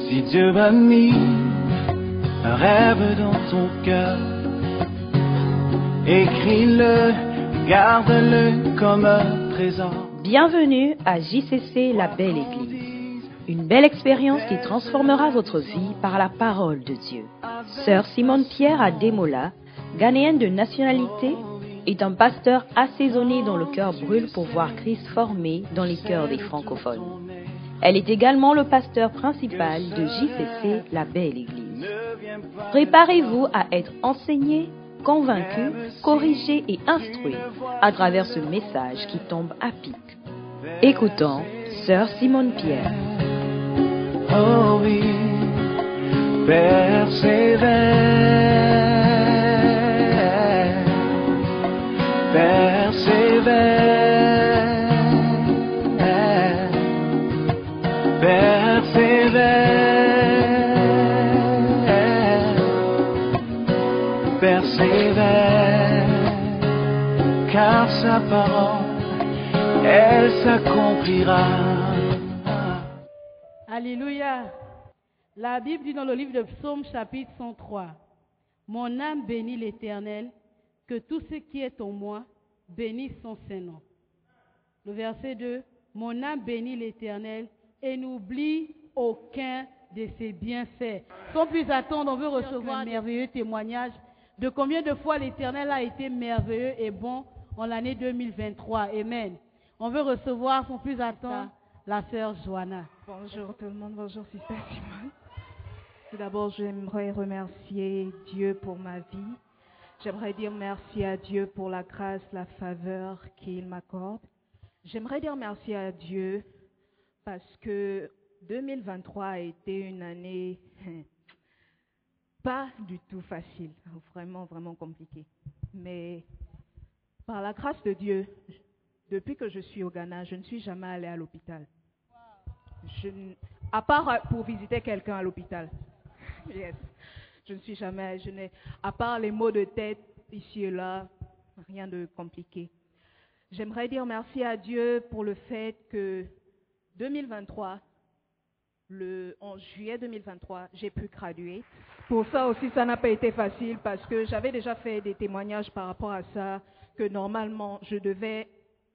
Si Dieu a mis un rêve dans ton cœur, écris-le, garde-le comme un trésor. Bienvenue à JCC La Belle Église, une belle expérience qui transformera votre vie par la parole de Dieu. Sœur Simone Pierre Ademola, ghanéenne de nationalité, est un pasteur assaisonné dont le cœur brûle pour voir Christ formé dans les cœurs des francophones. Elle est également le pasteur principal de JCC La Belle Église. Préparez-vous à être enseigné, convaincu, corrigé et instruit à travers ce message qui tombe à pic. Écoutons Sœur Simone Pierre. Oh oui, persévère, persévère, persévère, persévère, car sa parole, elle s'accomplira. Alléluia. La Bible dit dans le livre de Psaume chapitre 103, « Mon âme bénit l'Éternel, que tout ce qui est en moi bénisse son Saint-Nom. » Le verset 2, « Mon âme bénit l'Éternel et n'oublie aucun de ses bienfaits. » Sans plus attendre, on veut recevoir un merveilleux témoignage de combien de fois l'Éternel a été merveilleux et bon en l'année 2023. Amen. On veut recevoir sans plus attendre la sœur Joanna. Bonjour tout le monde, bonjour Sister Simone. Tout d'abord, j'aimerais remercier Dieu pour ma vie. J'aimerais dire merci à Dieu pour la grâce, la faveur qu'il m'accorde. J'aimerais dire merci à Dieu parce que 2023 a été une année pas du tout facile, vraiment, vraiment compliquée. Mais par la grâce de Dieu, depuis que je suis au Ghana, je ne suis jamais allée à l'hôpital. À part pour visiter quelqu'un à l'hôpital. Yes. Je ne suis jamais, à part les maux de tête ici et là, rien de compliqué. J'aimerais dire merci à Dieu pour le fait que 2023, en juillet 2023, j'ai pu graduer. Pour ça aussi, ça n'a pas été facile parce que j'avais déjà fait des témoignages par rapport à ça, que normalement, je devais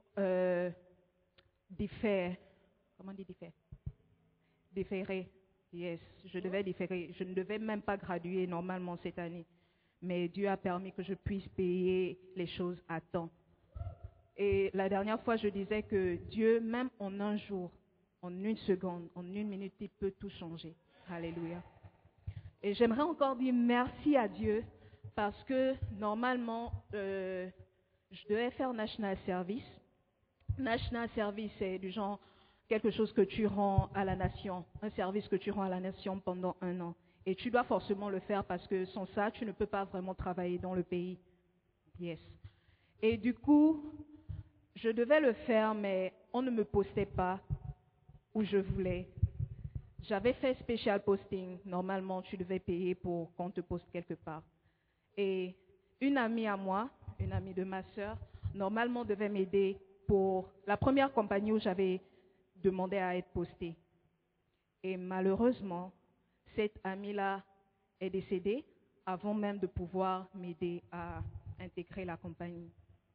déférer. Comment on dit déférer? Déférer. Yes, je devais déférer. Je ne devais même pas graduer normalement cette année. Mais Dieu a permis que je puisse payer les choses à temps. Et la dernière fois, je disais que Dieu, même en un jour, en une seconde, en une minute, il peut tout changer. Alléluia. Et j'aimerais encore dire merci à Dieu parce que normalement, je devais faire National Service. National Service, c'est du genre quelque chose que tu rends à la nation, un service que tu rends à la nation pendant 1 an. Et tu dois forcément le faire parce que sans ça, tu ne peux pas vraiment travailler dans le pays. Yes. Et du coup, je devais le faire, mais on ne me postait pas où je voulais. J'avais fait special posting. Normalement, tu devais payer pour qu'on te poste quelque part. Et une amie à moi, une amie de ma sœur, normalement devait m'aider pour la première compagnie où j'avais demandé à être postée. Et malheureusement, cette amie-là est décédée avant même de pouvoir m'aider à intégrer la compagnie.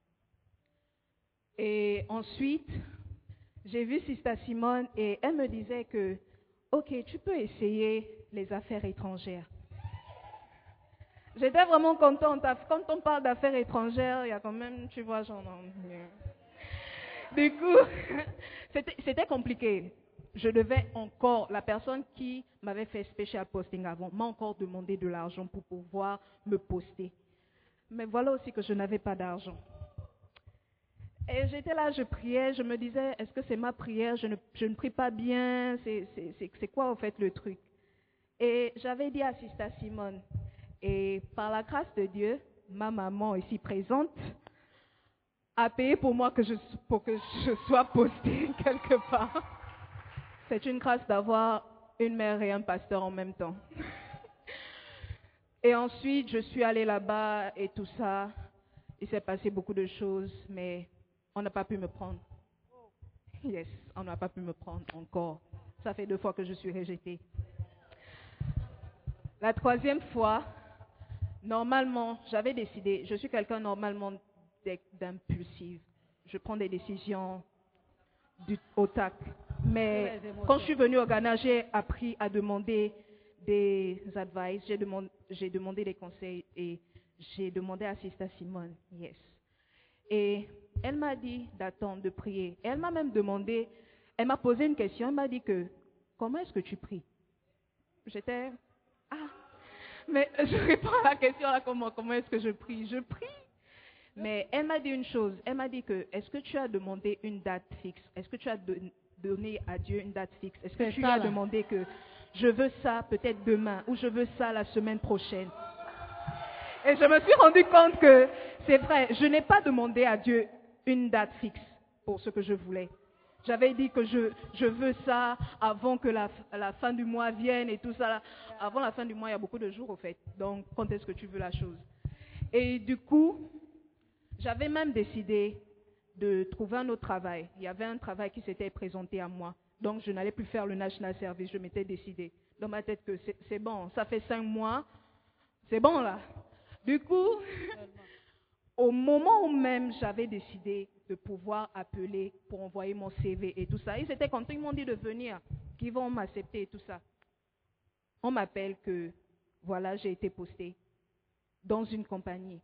Et ensuite, j'ai vu Sister Simone et elle me disait que, ok, tu peux essayer les affaires étrangères. J'étais vraiment contente. Quand on parle d'affaires étrangères, il y a quand même, tu vois, genre... Du coup, c'était compliqué. Je devais encore, la personne qui m'avait fait special posting avant m'a encore demandé de l'argent pour pouvoir me poster. Mais voilà aussi que je n'avais pas d'argent. Et j'étais là, je priais, je me disais, est-ce que c'est ma prière? Je ne prie pas bien, c'est quoi en fait le truc? Et j'avais dit à Sister Simone, et par la grâce de Dieu, ma maman ici présente a payé pour moi pour que je sois postée quelque part. C'est une grâce d'avoir une mère et un pasteur en même temps. Et ensuite, je suis allée là-bas et tout ça. Il s'est passé beaucoup de choses, mais on n'a pas pu me prendre. Yes, on n'a pas pu me prendre encore. Ça fait 2 fois que je suis rejetée. La troisième fois, normalement, j'avais décidé, je suis quelqu'un normalement d'impulsive. Je prends des décisions au tac. Mais quand je suis venue au Ghana, j'ai appris à demander des advice, j'ai demandé des conseils et j'ai demandé à Sister Simone, yes. Et elle m'a dit d'attendre, de prier. Et elle m'a même demandé, elle m'a posé une question, elle m'a dit que, comment est-ce que tu pries? J'étais, mais je réponds à la question là, comment est-ce que je prie? Je prie. Mais elle m'a dit une chose, elle m'a dit que, est-ce que tu as demandé une date fixe? Est-ce que tu as donné à Dieu une date fixe? Est-ce que tu lui as demandé que je veux ça peut-être demain ou je veux ça la semaine prochaine? Et je me suis rendu compte que c'est vrai, je n'ai pas demandé à Dieu une date fixe pour ce que je voulais. J'avais dit que je veux ça avant que la fin du mois vienne et tout ça. Avant la fin du mois, il y a beaucoup de jours au fait. Donc, quand est-ce que tu veux la chose? Et du coup, j'avais même décidé de trouver un autre travail. Il y avait un travail qui s'était présenté à moi. Donc, je n'allais plus faire le National Service. Je m'étais décidé dans ma tête que c'est bon. Ça fait 5 mois. C'est bon là. Du coup, au moment où même j'avais décidé de pouvoir appeler pour envoyer mon CV et tout ça, ils étaient contents, ils m'ont dit de venir, qu'ils vont m'accepter et tout ça. On m'appelle que, voilà, j'ai été postée dans une compagnie.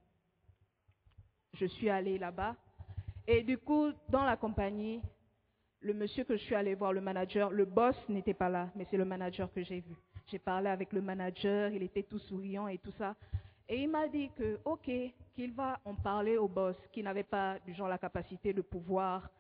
Je suis allée là-bas et du coup, dans la compagnie, le monsieur que je suis allée voir, le manager, le boss n'était pas là, mais c'est le manager que j'ai vu. J'ai parlé avec le manager, il était tout souriant et tout ça. Et il m'a dit que, ok, qu'il va en parler au boss, qui n'avait pas, du genre, la capacité de pouvoir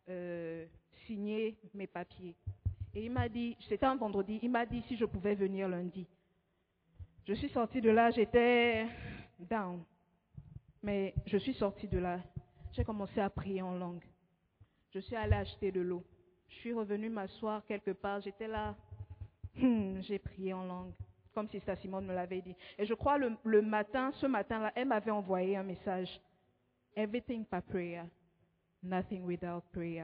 signer mes papiers. Et il m'a dit, c'était un vendredi, il m'a dit si je pouvais venir lundi. Je suis sortie de là, j'étais down. Mais je suis sortie de là, j'ai commencé à prier en langue. Je suis allée acheter de l'eau. Je suis revenue m'asseoir quelque part, j'étais là, j'ai prié en langue. Comme Sister Simone me l'avait dit. Et je crois le matin, ce matin-là, elle m'avait envoyé un message. Everything by prayer, nothing without prayer.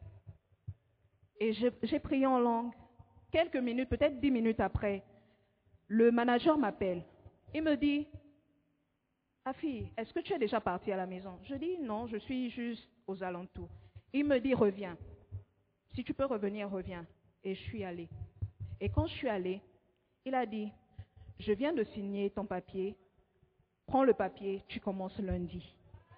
Et j'ai prié en langue. Quelques minutes, peut-être 10 minutes après, le manager m'appelle. Il me dit, Afi, est-ce que tu es déjà partie à la maison? Je dis, non, je suis juste aux alentours. Il me dit, reviens. Si tu peux revenir, reviens. Et je suis allée. Et quand je suis allée, il a dit, je viens de signer ton papier, prends le papier, tu commences lundi.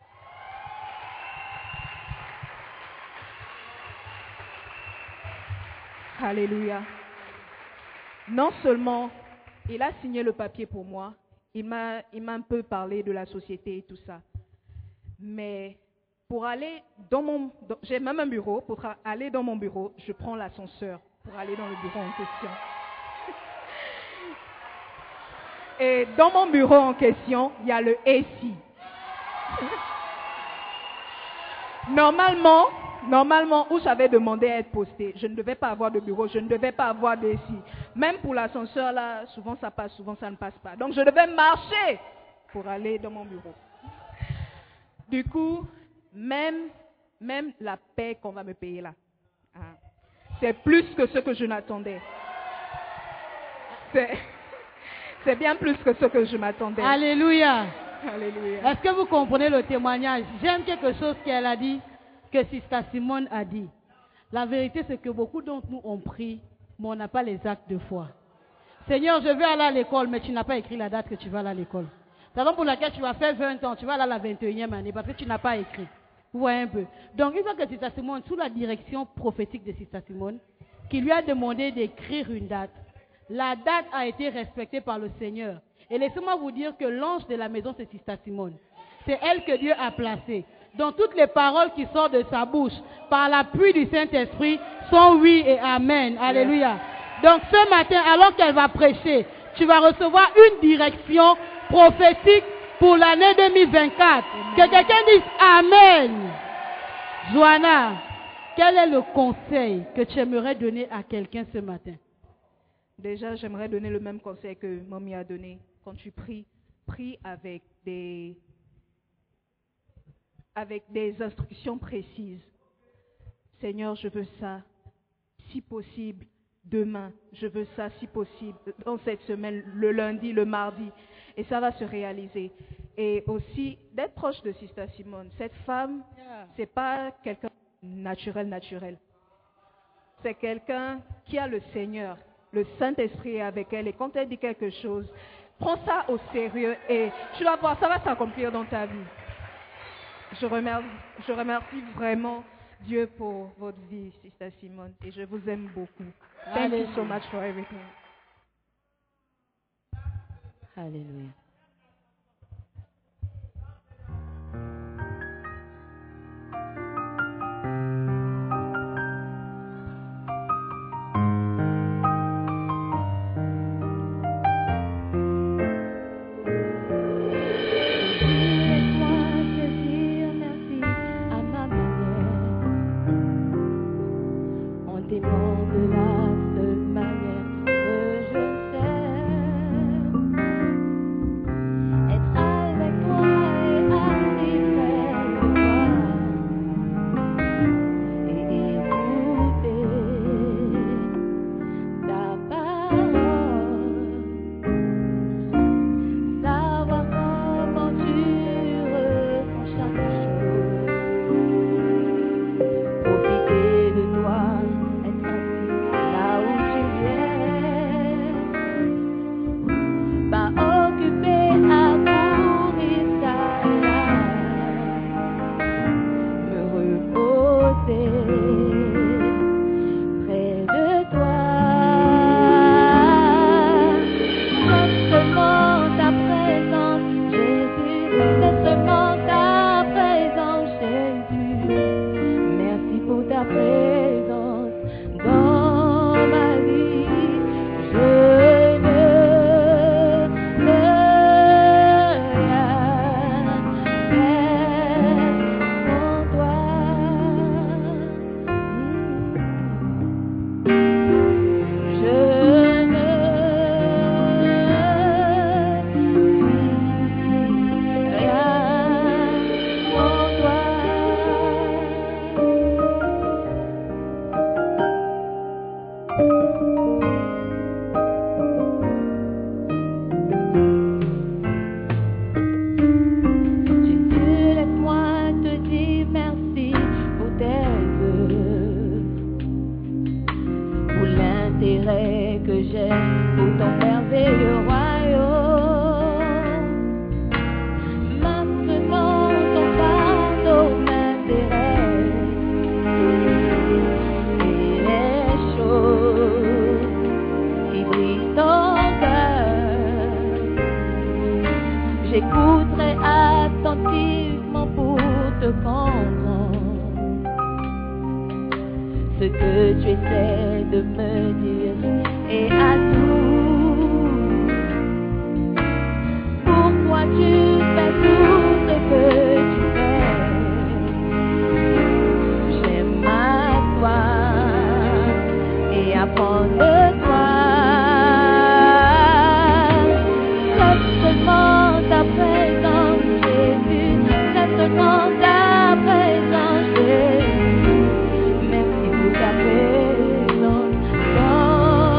Alléluia. Non seulement il a signé le papier pour moi, il m'a un peu parlé de la société et tout ça, mais pour aller j'ai même un bureau, pour aller dans mon bureau, je prends l'ascenseur pour aller dans le bureau en question. Et dans mon bureau en question, il y a le AC. Normalement, où j'avais demandé à être postée, je ne devais pas avoir de bureau, je ne devais pas avoir d'AC. Même pour l'ascenseur, là, souvent ça passe, souvent ça ne passe pas. Donc je devais marcher pour aller dans mon bureau. Du coup, même la paie qu'on va me payer là, c'est plus que ce que je n'attendais. C'est bien plus que ce que je m'attendais. Alléluia. Alléluia. Est-ce que vous comprenez le témoignage? J'aime quelque chose qu'elle a dit, que Sister Simone a dit. La vérité, c'est que beaucoup d'entre nous ont pris, mais on n'a pas les actes de foi. Seigneur, je veux aller à l'école, mais tu n'as pas écrit la date que tu vas aller à l'école. C'est la raison pour laquelle tu vas faire 20 ans, tu vas aller à la 21e année, parce que tu n'as pas écrit. Vous voyez un peu. Donc, une fois que Sister Simone, sous la direction prophétique de Sister Simone, qui lui a demandé d'écrire une date, la date a été respectée par le Seigneur. Et laissez-moi vous dire que l'ange de la maison, c'est Sister Simone. C'est elle que Dieu a placée. Donc toutes les paroles qui sortent de sa bouche, par l'appui du Saint-Esprit, sont oui et amen. Alléluia. Donc ce matin, alors qu'elle va prêcher, tu vas recevoir une direction prophétique pour l'année 2024. Que quelqu'un dise amen. Joanna, quel est le conseil que tu aimerais donner à quelqu'un ce matin? Déjà, j'aimerais donner le même conseil que Mamie a donné. Quand tu pries, prie avec des instructions précises. Seigneur, je veux ça. Si possible, demain. Je veux ça si possible, dans cette semaine, le lundi, le mardi. Et ça va se réaliser. Et aussi, d'être proche de Sister Simone. Cette femme, c'est pas quelqu'un naturel. C'est quelqu'un qui a le Seigneur. Le Saint-Esprit est avec elle. Et quand elle dit quelque chose, prends ça au sérieux et tu vas voir, ça va s'accomplir dans ta vie. Je remercie vraiment Dieu pour votre vie, Sister Simone. Et je vous aime beaucoup. Thank you so much for everything. Alléluia. J'écouterai attentivement pour te comprendre ce que tu essaies de me dire et à tout. Pourquoi tu fais tout ce que tu fais? J'aime à toi et apprends de toi. Laisse seulement ta présence, Jésus. Laisse seulement ta présence, Jésus. Merci pour ta présence dans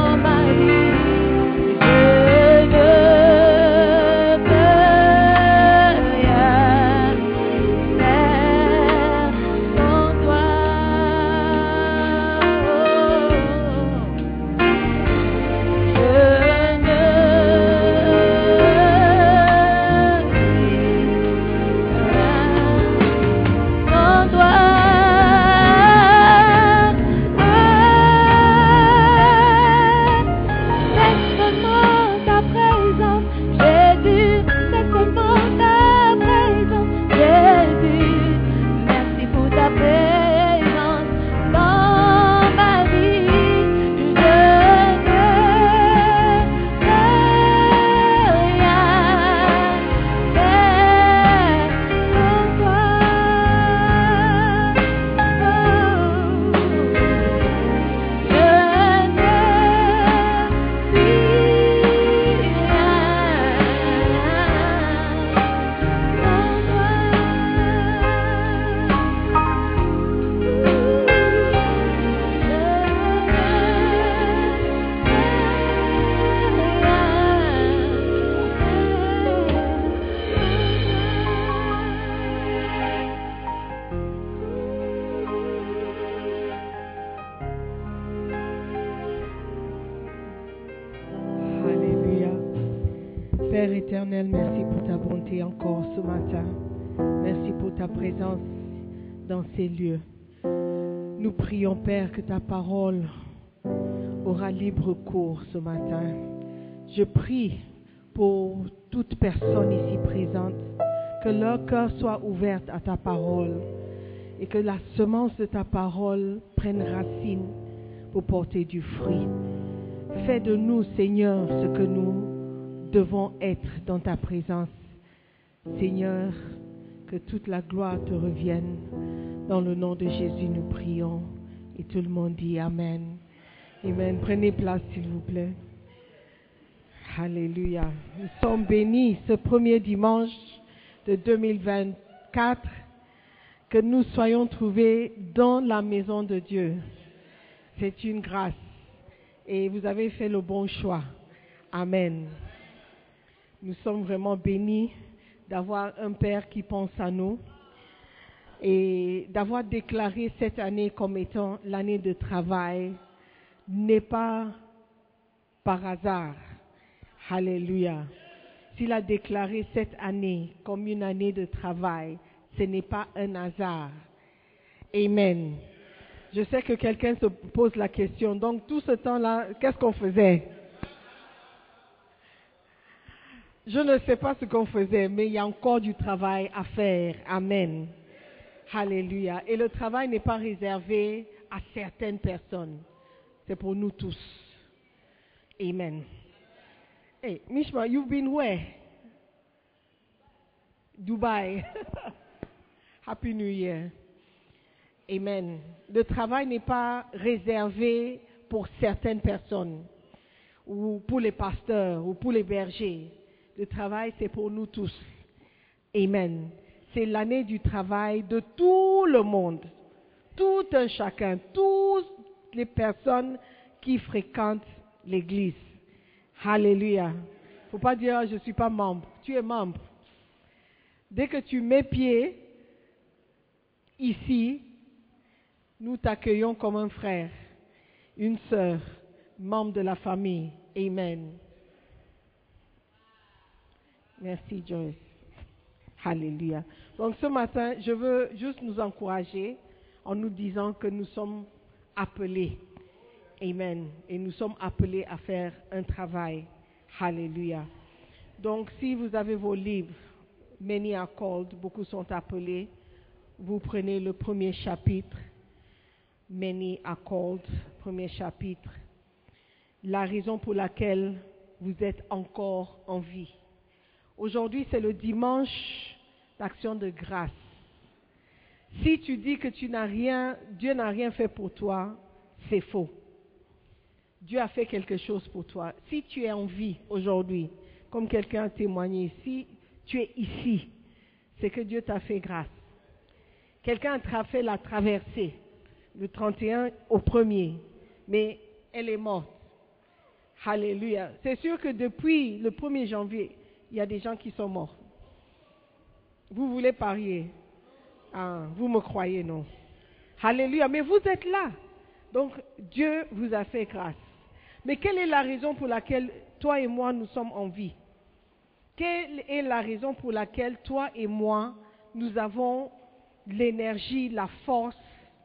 Père éternel, merci pour ta bonté encore ce matin. Merci pour ta présence dans ces lieux. Nous prions, Père, que ta parole aura libre cours ce matin. Je prie pour toute personne ici présente, que leur cœur soit ouvert à ta parole et que la semence de ta parole prenne racine pour porter du fruit. Fais de nous, Seigneur, ce que nous devons être dans ta présence. Seigneur, que toute la gloire te revienne. Dans le nom de Jésus, nous prions. Et tout le monde dit Amen. Amen. Prenez place, s'il vous plaît. Alléluia. Nous sommes bénis ce premier dimanche de 2024, que nous soyons trouvés dans la maison de Dieu. C'est une grâce. Et vous avez fait le bon choix. Amen. Nous sommes vraiment bénis d'avoir un Père qui pense à nous et d'avoir déclaré cette année comme étant l'année de travail n'est pas par hasard. Alléluia. S'il a déclaré cette année comme une année de travail, ce n'est pas un hasard. Amen. Je sais que quelqu'un se pose la question. Donc tout ce temps-là, qu'est-ce qu'on faisait? Je ne sais pas ce qu'on faisait, mais il y a encore du travail à faire. Amen. Alléluia. Et le travail n'est pas réservé à certaines personnes. C'est pour nous tous. Amen. Hey, Mishma, you've been where? Dubai. Happy New Year. Amen. Le travail n'est pas réservé pour certaines personnes, ou pour les pasteurs, ou pour les bergers. Le travail, c'est pour nous tous. Amen. C'est l'année du travail de tout le monde. Tout un chacun. Toutes les personnes qui fréquentent l'église. Alléluia. Il ne faut pas dire, je ne suis pas membre. Tu es membre. Dès que tu mets pied ici, nous t'accueillons comme un frère, une sœur, membre de la famille. Amen. Merci Joyce. Alléluia. Donc ce matin, je veux juste nous encourager en nous disant que nous sommes appelés. Amen. Et nous sommes appelés à faire un travail. Alléluia. Donc si vous avez vos livres, Many are called, beaucoup sont appelés. Vous prenez le premier chapitre. Many are called, premier chapitre. La raison pour laquelle vous êtes encore en vie. Aujourd'hui, c'est le dimanche d'action de grâce. Si tu dis que tu n'as rien, Dieu n'a rien fait pour toi, c'est faux. Dieu a fait quelque chose pour toi. Si tu es en vie aujourd'hui, comme quelqu'un a témoigné, si tu es ici, c'est que Dieu t'a fait grâce. Quelqu'un a fait la traversée, le 31 au 1er, mais elle est morte. Alléluia. C'est sûr que depuis le 1er janvier, il y a des gens qui sont morts. Vous voulez parier? Ah, vous me croyez, non? Alléluia. Mais vous êtes là. Donc, Dieu vous a fait grâce. Mais quelle est la raison pour laquelle toi et moi, nous sommes en vie? Quelle est la raison pour laquelle toi et moi, nous avons l'énergie, la force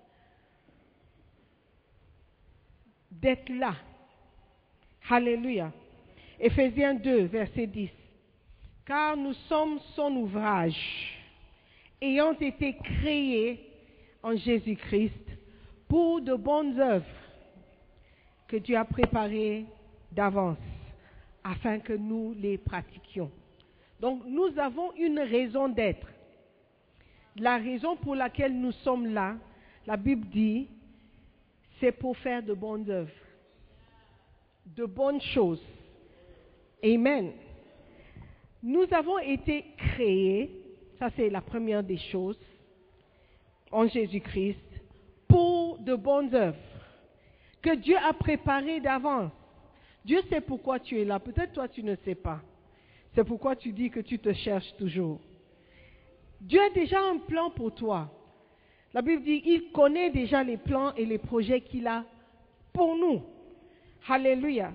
d'être là? Alléluia. Éphésiens 2, verset 10. Car nous sommes son ouvrage, ayant été créés en Jésus-Christ pour de bonnes œuvres que Dieu a préparées d'avance, afin que nous les pratiquions. Donc nous avons une raison d'être. La raison pour laquelle nous sommes là, la Bible dit, c'est pour faire de bonnes œuvres, de bonnes choses. Amen. Nous avons été créés, ça c'est la première des choses, en Jésus-Christ, pour de bonnes œuvres, que Dieu a préparées d'avance. Dieu sait pourquoi tu es là, peut-être toi tu ne sais pas. C'est pourquoi tu dis que tu te cherches toujours. Dieu a déjà un plan pour toi. La Bible dit, il connaît déjà les plans et les projets qu'il a pour nous. Alléluia.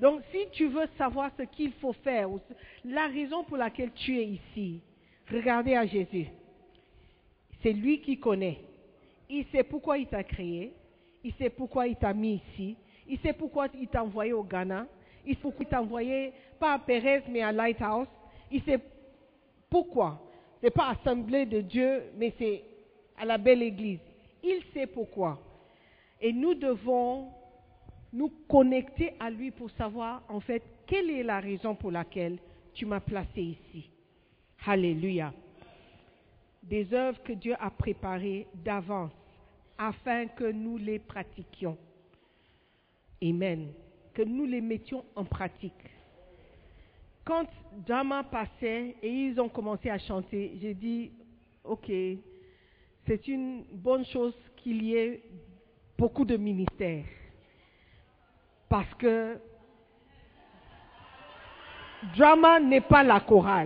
Donc, si tu veux savoir ce qu'il faut faire, ou la raison pour laquelle tu es ici, regardez à Jésus. C'est lui qui connaît. Il sait pourquoi il t'a créé. Il sait pourquoi il t'a mis ici. Il sait pourquoi il t'a envoyé au Ghana. Il sait pourquoi il t'a envoyé, pas à Pérez, mais à Lighthouse. Il sait pourquoi. Ce n'est pas Assemblée de Dieu, mais c'est à la belle église. Il sait pourquoi. Et nous devons nous connecter à lui pour savoir, en fait, quelle est la raison pour laquelle tu m'as placé ici. Alléluia. Des œuvres que Dieu a préparées d'avance afin que nous les pratiquions. Amen. Que nous les mettions en pratique. Quand Drama passait et ils ont commencé à chanter, j'ai dit, ok, c'est une bonne chose qu'il y ait beaucoup de ministères. Parce que Drama n'est pas la chorale.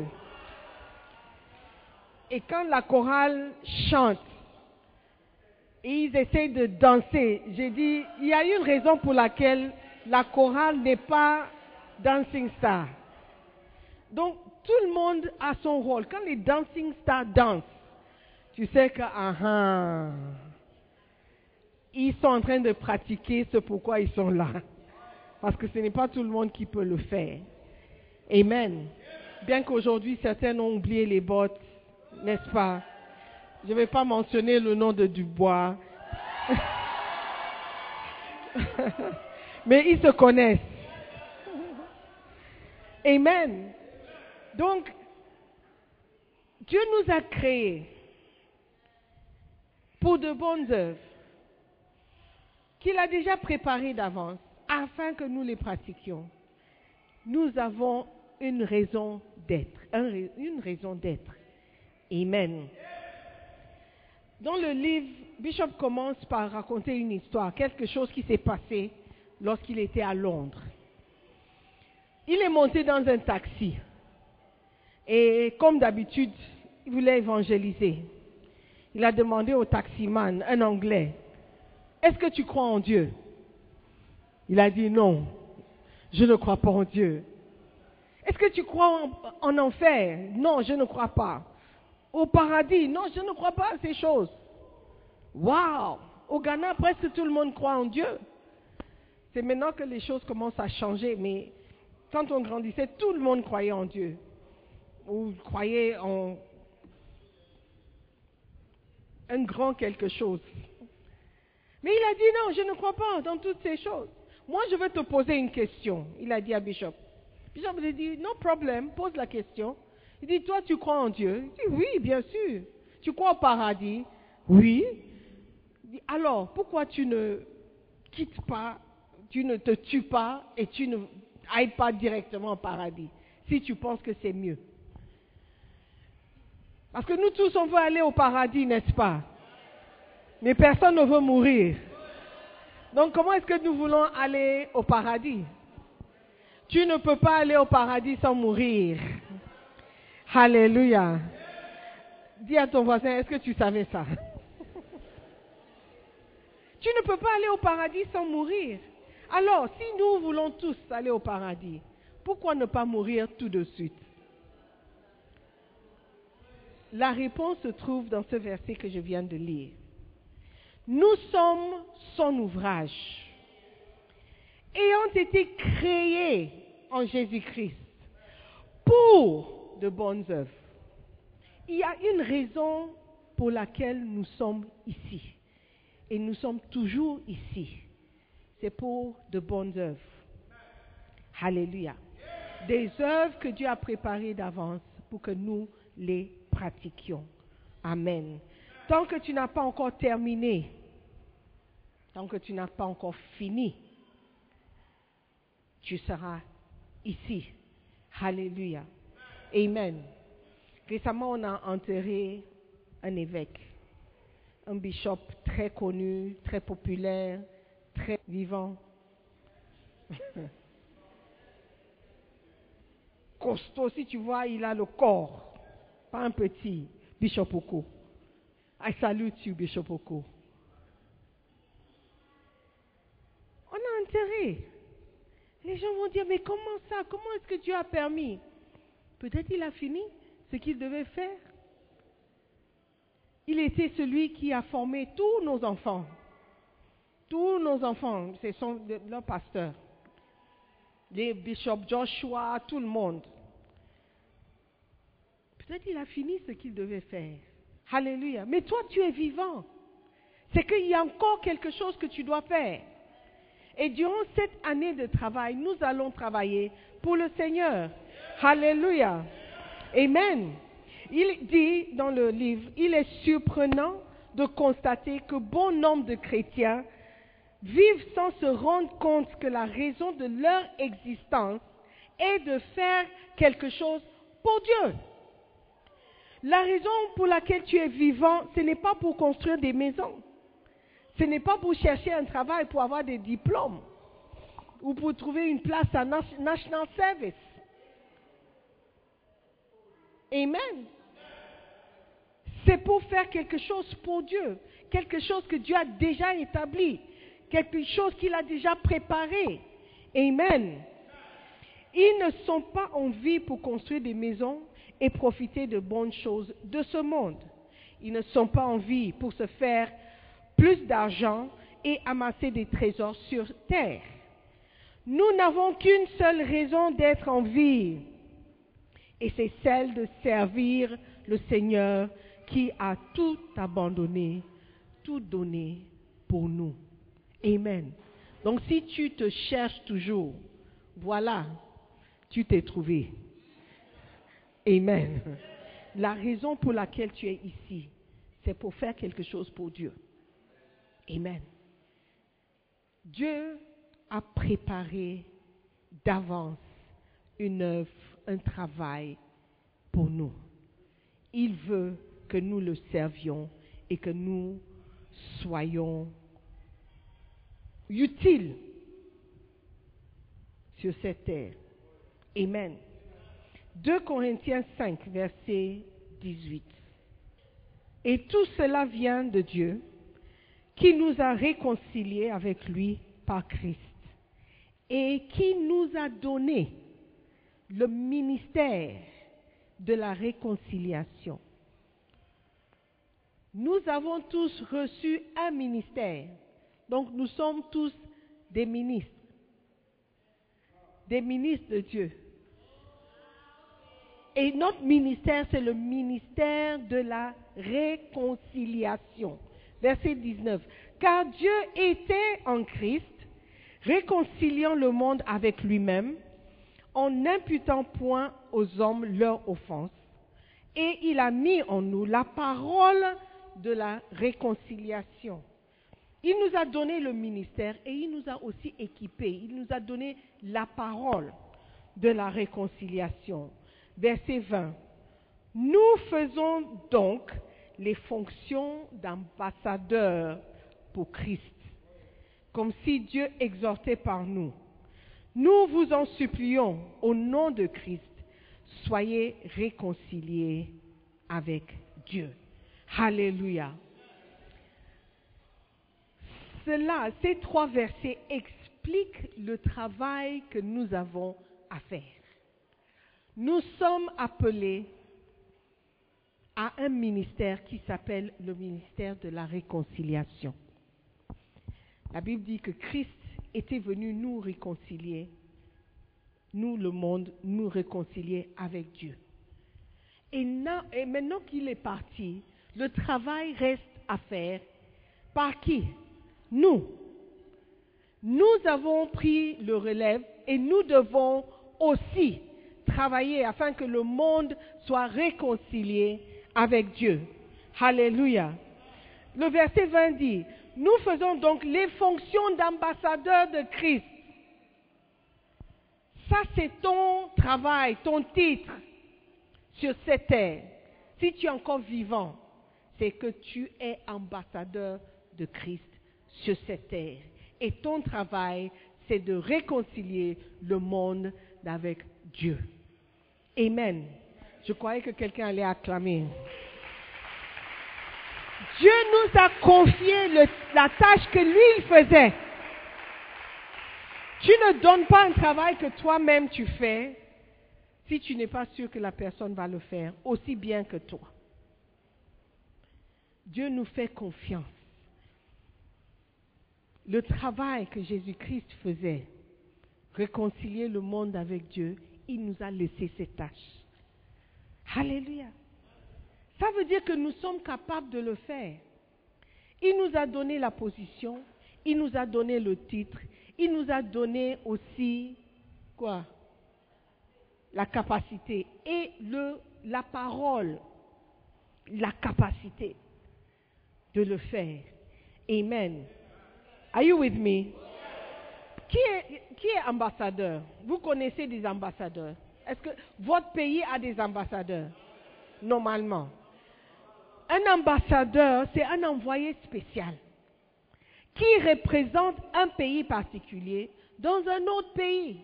Et quand la chorale chante, et ils essayent de danser, j'ai dit, il y a une raison pour laquelle la chorale n'est pas Dancing Star. Donc, tout le monde a son rôle. Quand les Dancing Stars dansent, tu sais que, ils sont en train de pratiquer ce pourquoi ils sont là. Parce que ce n'est pas tout le monde qui peut le faire. Amen. Bien qu'aujourd'hui, certains ont oublié les bottes, n'est-ce pas? Je ne vais pas mentionner le nom de Dubois. Mais ils se connaissent. Amen. Donc, Dieu nous a créés pour de bonnes œuvres qu'il a déjà préparées d'avance afin que nous les pratiquions. Nous avons une raison d'être. Une raison d'être. Amen. Dans le livre, Bishop commence par raconter une histoire, quelque chose qui s'est passé lorsqu'il était à Londres. Il est monté dans un taxi et comme d'habitude, il voulait évangéliser. Il a demandé au taximan, un Anglais, « Est-ce que tu crois en Dieu ?» Il a dit « Non, je ne crois pas en Dieu. » « Est-ce que tu crois en enfer ?» « Non, je ne crois pas. » Au paradis? Non, je ne crois pas à ces choses. Waouh! Au Ghana, presque tout le monde croit en Dieu. C'est maintenant que les choses commencent à changer, mais quand on grandissait, tout le monde croyait en Dieu. Ou croyait en un grand quelque chose. Mais il a dit non, je ne crois pas dans toutes ces choses. Moi, je veux te poser une question. Il a dit à Bishop. Bishop lui a dit, no problem, pose la question. Il dit, toi, tu crois en Dieu? Il dit, oui, bien sûr. Tu crois au paradis? Oui. Il dit, alors, pourquoi tu ne quittes pas, tu ne te tues pas et tu ne ailles pas directement au paradis, si tu penses que c'est mieux? Parce que nous tous, on veut aller au paradis, n'est-ce pas? Mais personne ne veut mourir. Donc, comment est-ce que nous voulons aller au paradis? Tu ne peux pas aller au paradis sans mourir. Alléluia. Dis à ton voisin, est-ce que tu savais ça? Tu ne peux pas aller au paradis sans mourir. Alors, si nous voulons tous aller au paradis, pourquoi ne pas mourir tout de suite? La réponse se trouve dans ce verset que je viens de lire. Nous sommes son ouvrage, ayant été créés en Jésus-Christ pour de bonnes œuvres. Il y a une raison pour laquelle nous sommes ici. Et nous sommes toujours ici. C'est pour de bonnes œuvres. Alléluia. Des œuvres que Dieu a préparées d'avance pour que nous les pratiquions. Amen. Tant que tu n'as pas encore terminé, tant que tu n'as pas encore fini, tu seras ici. Alléluia. Amen. Récemment, on a enterré un évêque, un bishop très connu, très populaire, très vivant. Costaud, si tu vois, il a le corps, pas un petit, Bishop Oko. I salute you, Bishop Oko. On a enterré. Les gens vont dire, mais comment ça? Comment est-ce que Dieu a permis? Peut-être il a fini ce qu'il devait faire. Il était celui qui a formé tous nos enfants. Tous nos enfants, ce sont leurs pasteurs. Les bishops Joshua, tout le monde. Peut-être il a fini ce qu'il devait faire. Alléluia. Mais toi, tu es vivant. C'est qu'il y a encore quelque chose que tu dois faire. Et durant cette année de travail, nous allons travailler pour le Seigneur. Alléluia. Amen. Il dit dans le livre, il est surprenant de constater que bon nombre de chrétiens vivent sans se rendre compte que la raison de leur existence est de faire quelque chose pour Dieu. La raison pour laquelle tu es vivant, ce n'est pas pour construire des maisons. Ce n'est pas pour chercher un travail, pour avoir des diplômes ou pour trouver une place à National Service. Amen. C'est pour faire quelque chose pour Dieu, quelque chose que Dieu a déjà établi, quelque chose qu'il a déjà préparé. Amen. Ils ne sont pas en vie pour construire des maisons et profiter de bonnes choses de ce monde. Ils ne sont pas en vie pour se faire plus d'argent et amasser des trésors sur terre. Nous n'avons qu'une seule raison d'être en vie, et c'est celle de servir le Seigneur qui a tout abandonné, tout donné pour nous. Amen. Donc si tu te cherches toujours, voilà, tu t'es trouvé. Amen. La raison pour laquelle tu es ici, c'est pour faire quelque chose pour Dieu. Amen. Dieu a préparé d'avance une œuvre, un travail pour nous. Il veut que nous le servions et que nous soyons utiles sur cette terre. Amen. 2 Corinthiens 5, verset 18. Et tout cela vient de Dieu, qui nous a réconciliés avec lui par Christ et qui nous a donné le ministère de la réconciliation. Nous avons tous reçu un ministère, donc nous sommes tous des ministres de Dieu. Et notre ministère, c'est le ministère de la réconciliation. Verset 19. Car Dieu était en Christ, réconciliant le monde avec lui-même, en n'imputant point aux hommes leurs offenses. Et il a mis en nous la parole de la réconciliation. Il nous a donné le ministère et il nous a aussi équipés. Il nous a donné la parole de la réconciliation. Verset 20. Nous faisons donc les fonctions d'ambassadeurs pour Christ, comme si Dieu exhortait par nous. Nous vous en supplions, au nom de Christ, soyez réconciliés avec Dieu. Alléluia. Ces 3 versets expliquent le travail que nous avons à faire. Nous sommes appelés à un ministère qui s'appelle le ministère de la réconciliation. La Bible dit que Christ était venu nous réconcilier, nous le monde, nous réconcilier avec Dieu. Et maintenant qu'il est parti, le travail reste à faire par qui? Nous. Nous avons pris le relève et nous devons aussi travailler afin que le monde soit réconcilié avec Dieu. Alléluia. Le verset 20 dit, nous faisons donc les fonctions d'ambassadeurs de Christ. Ça, c'est ton travail, ton titre sur cette terre. Si tu es encore vivant, c'est que tu es ambassadeur de Christ sur cette terre. Et ton travail, c'est de réconcilier le monde avec Dieu. Amen. Je croyais que quelqu'un allait acclamer. Dieu nous a confié la tâche que lui, il faisait. Tu ne donnes pas un travail que toi-même tu fais si tu n'es pas sûr que la personne va le faire aussi bien que toi. Dieu nous fait confiance. Le travail que Jésus-Christ faisait, réconcilier le monde avec Dieu, il nous a laissé cette tâche. Alléluia. Ça veut dire que nous sommes capables de le faire. Il nous a donné la position, il nous a donné le titre, il nous a donné aussi, quoi? La capacité et la parole, la capacité de le faire. Amen. Are you with me? Qui est ambassadeur? Vous connaissez des ambassadeurs? Est-ce que votre pays a des ambassadeurs? Normalement. Un ambassadeur, c'est un envoyé spécial qui représente un pays particulier dans un autre pays.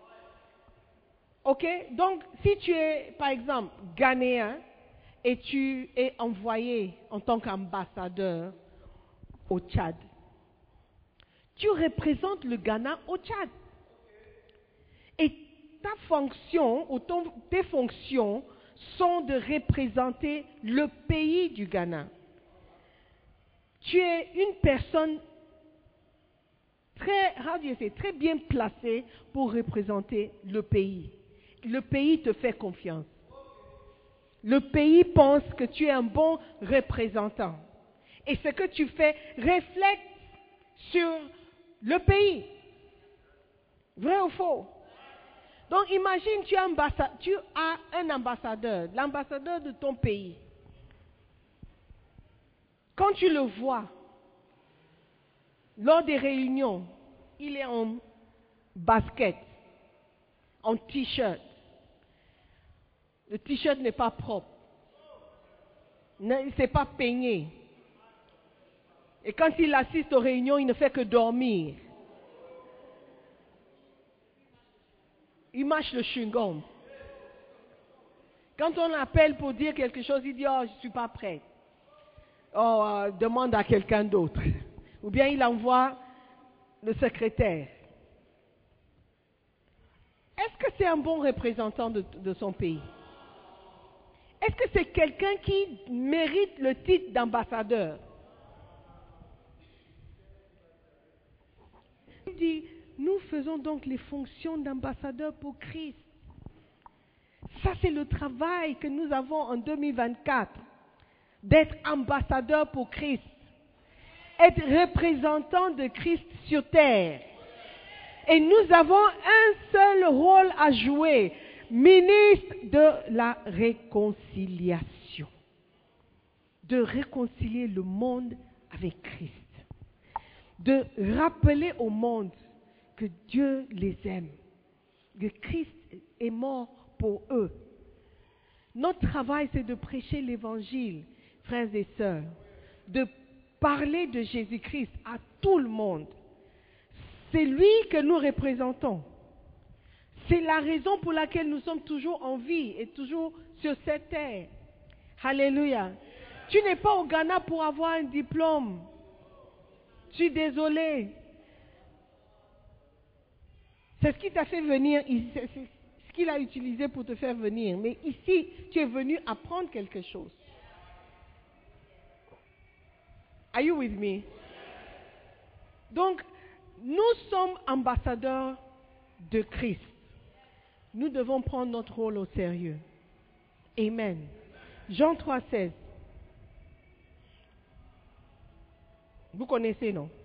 Ok? Donc, si tu es, par exemple, Ghanéen et tu es envoyé en tant qu'ambassadeur au Tchad, tu représentes le Ghana au Tchad. Et ta fonction, ou tes fonctions, sont de représenter le pays du Ghana. Tu es une personne très bien placée pour représenter le pays. Le pays te fait confiance. Le pays pense que tu es un bon représentant. Et ce que tu fais reflète sur le pays. Vrai ou faux? Donc imagine, tu as un ambassadeur, l'ambassadeur de ton pays. Quand tu le vois, lors des réunions, il est en basket, en t-shirt. Le t-shirt n'est pas propre. Il ne s'est pas peigné. Et quand il assiste aux réunions, il ne fait que dormir. Il mâche le chewing-gum. Quand on l'appelle pour dire quelque chose, il dit « Oh, je ne suis pas prêt. » Oh, demande à quelqu'un d'autre. Ou bien il envoie le secrétaire. Est-ce que c'est un bon représentant de son pays? Est-ce que c'est quelqu'un qui mérite le titre d'ambassadeur? Il dit, nous faisons donc les fonctions d'ambassadeur pour Christ. Ça, c'est le travail que nous avons en 2024, d'être ambassadeur pour Christ, être représentant de Christ sur terre. Et nous avons un seul rôle à jouer, ministre de la réconciliation, de réconcilier le monde avec Christ, de rappeler au monde que Dieu les aime, que Christ est mort pour eux. Notre travail, c'est de prêcher l'évangile, frères et sœurs, de parler de Jésus-Christ à tout le monde. C'est lui que nous représentons. C'est la raison pour laquelle nous sommes toujours en vie et toujours sur cette terre. Alléluia. Tu n'es pas au Ghana pour avoir un diplôme. Je suis désolé. C'est ce qui t'a fait venir, c'est ce qu'il a utilisé pour te faire venir. Mais ici, tu es venu apprendre quelque chose. Are you with me? Donc, nous sommes ambassadeurs de Christ. Nous devons prendre notre rôle au sérieux. Amen. Jean 3,16. Vous connaissez, non?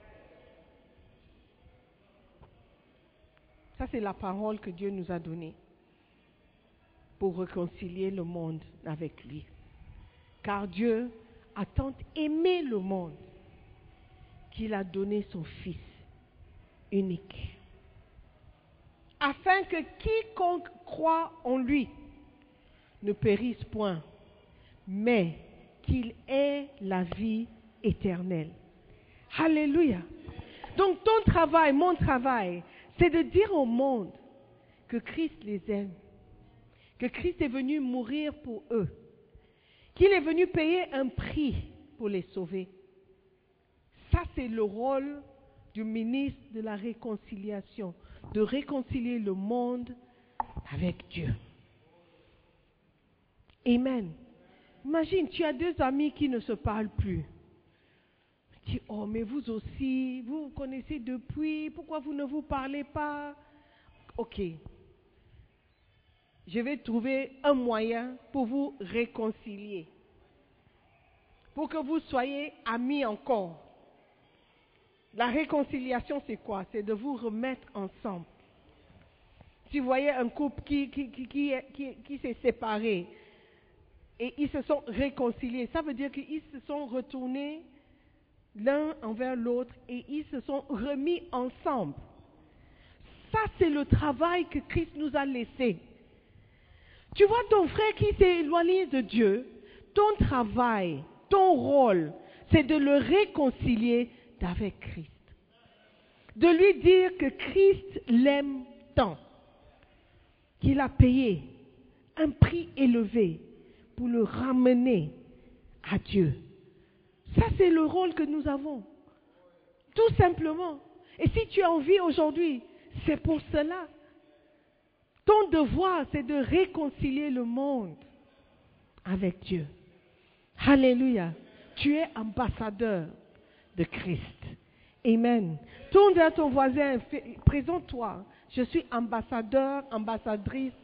Ça, c'est la parole que Dieu nous a donnée pour réconcilier le monde avec lui. Car Dieu a tant aimé le monde qu'il a donné son Fils unique, afin que quiconque croit en lui ne périsse point, mais qu'il ait la vie éternelle. Alléluia. Donc ton travail, mon travail, c'est de dire au monde que Christ les aime, que Christ est venu mourir pour eux, qu'il est venu payer un prix pour les sauver. Ça, c'est le rôle du ministre de la réconciliation, de réconcilier le monde avec Dieu. Amen. Imagine, tu as deux amis qui ne se parlent plus. Tu dis, oh, mais vous aussi, vous vous connaissez depuis, pourquoi vous ne vous parlez pas? Ok. Je vais trouver un moyen pour vous réconcilier. Pour que vous soyez amis encore. La réconciliation, c'est quoi? C'est de vous remettre ensemble. Si vous voyez un couple qui s'est séparé et ils se sont réconciliés, ça veut dire qu'ils se sont retournés l'un envers l'autre et ils se sont remis ensemble. Ça, c'est le travail que Christ nous a laissé. Tu vois ton frère qui s'est éloigné de Dieu, ton travail, ton rôle, c'est de le réconcilier avec Christ. De lui dire que Christ l'aime tant, qu'il a payé un prix élevé pour le ramener à Dieu. Ça, c'est le rôle que nous avons. Tout simplement. Et si tu as envie aujourd'hui, c'est pour cela. Ton devoir, c'est de réconcilier le monde avec Dieu. Alléluia. Tu es ambassadeur de Christ. Amen. Tourne vers ton voisin, présente-toi. Je suis ambassadeur, ambassadrice.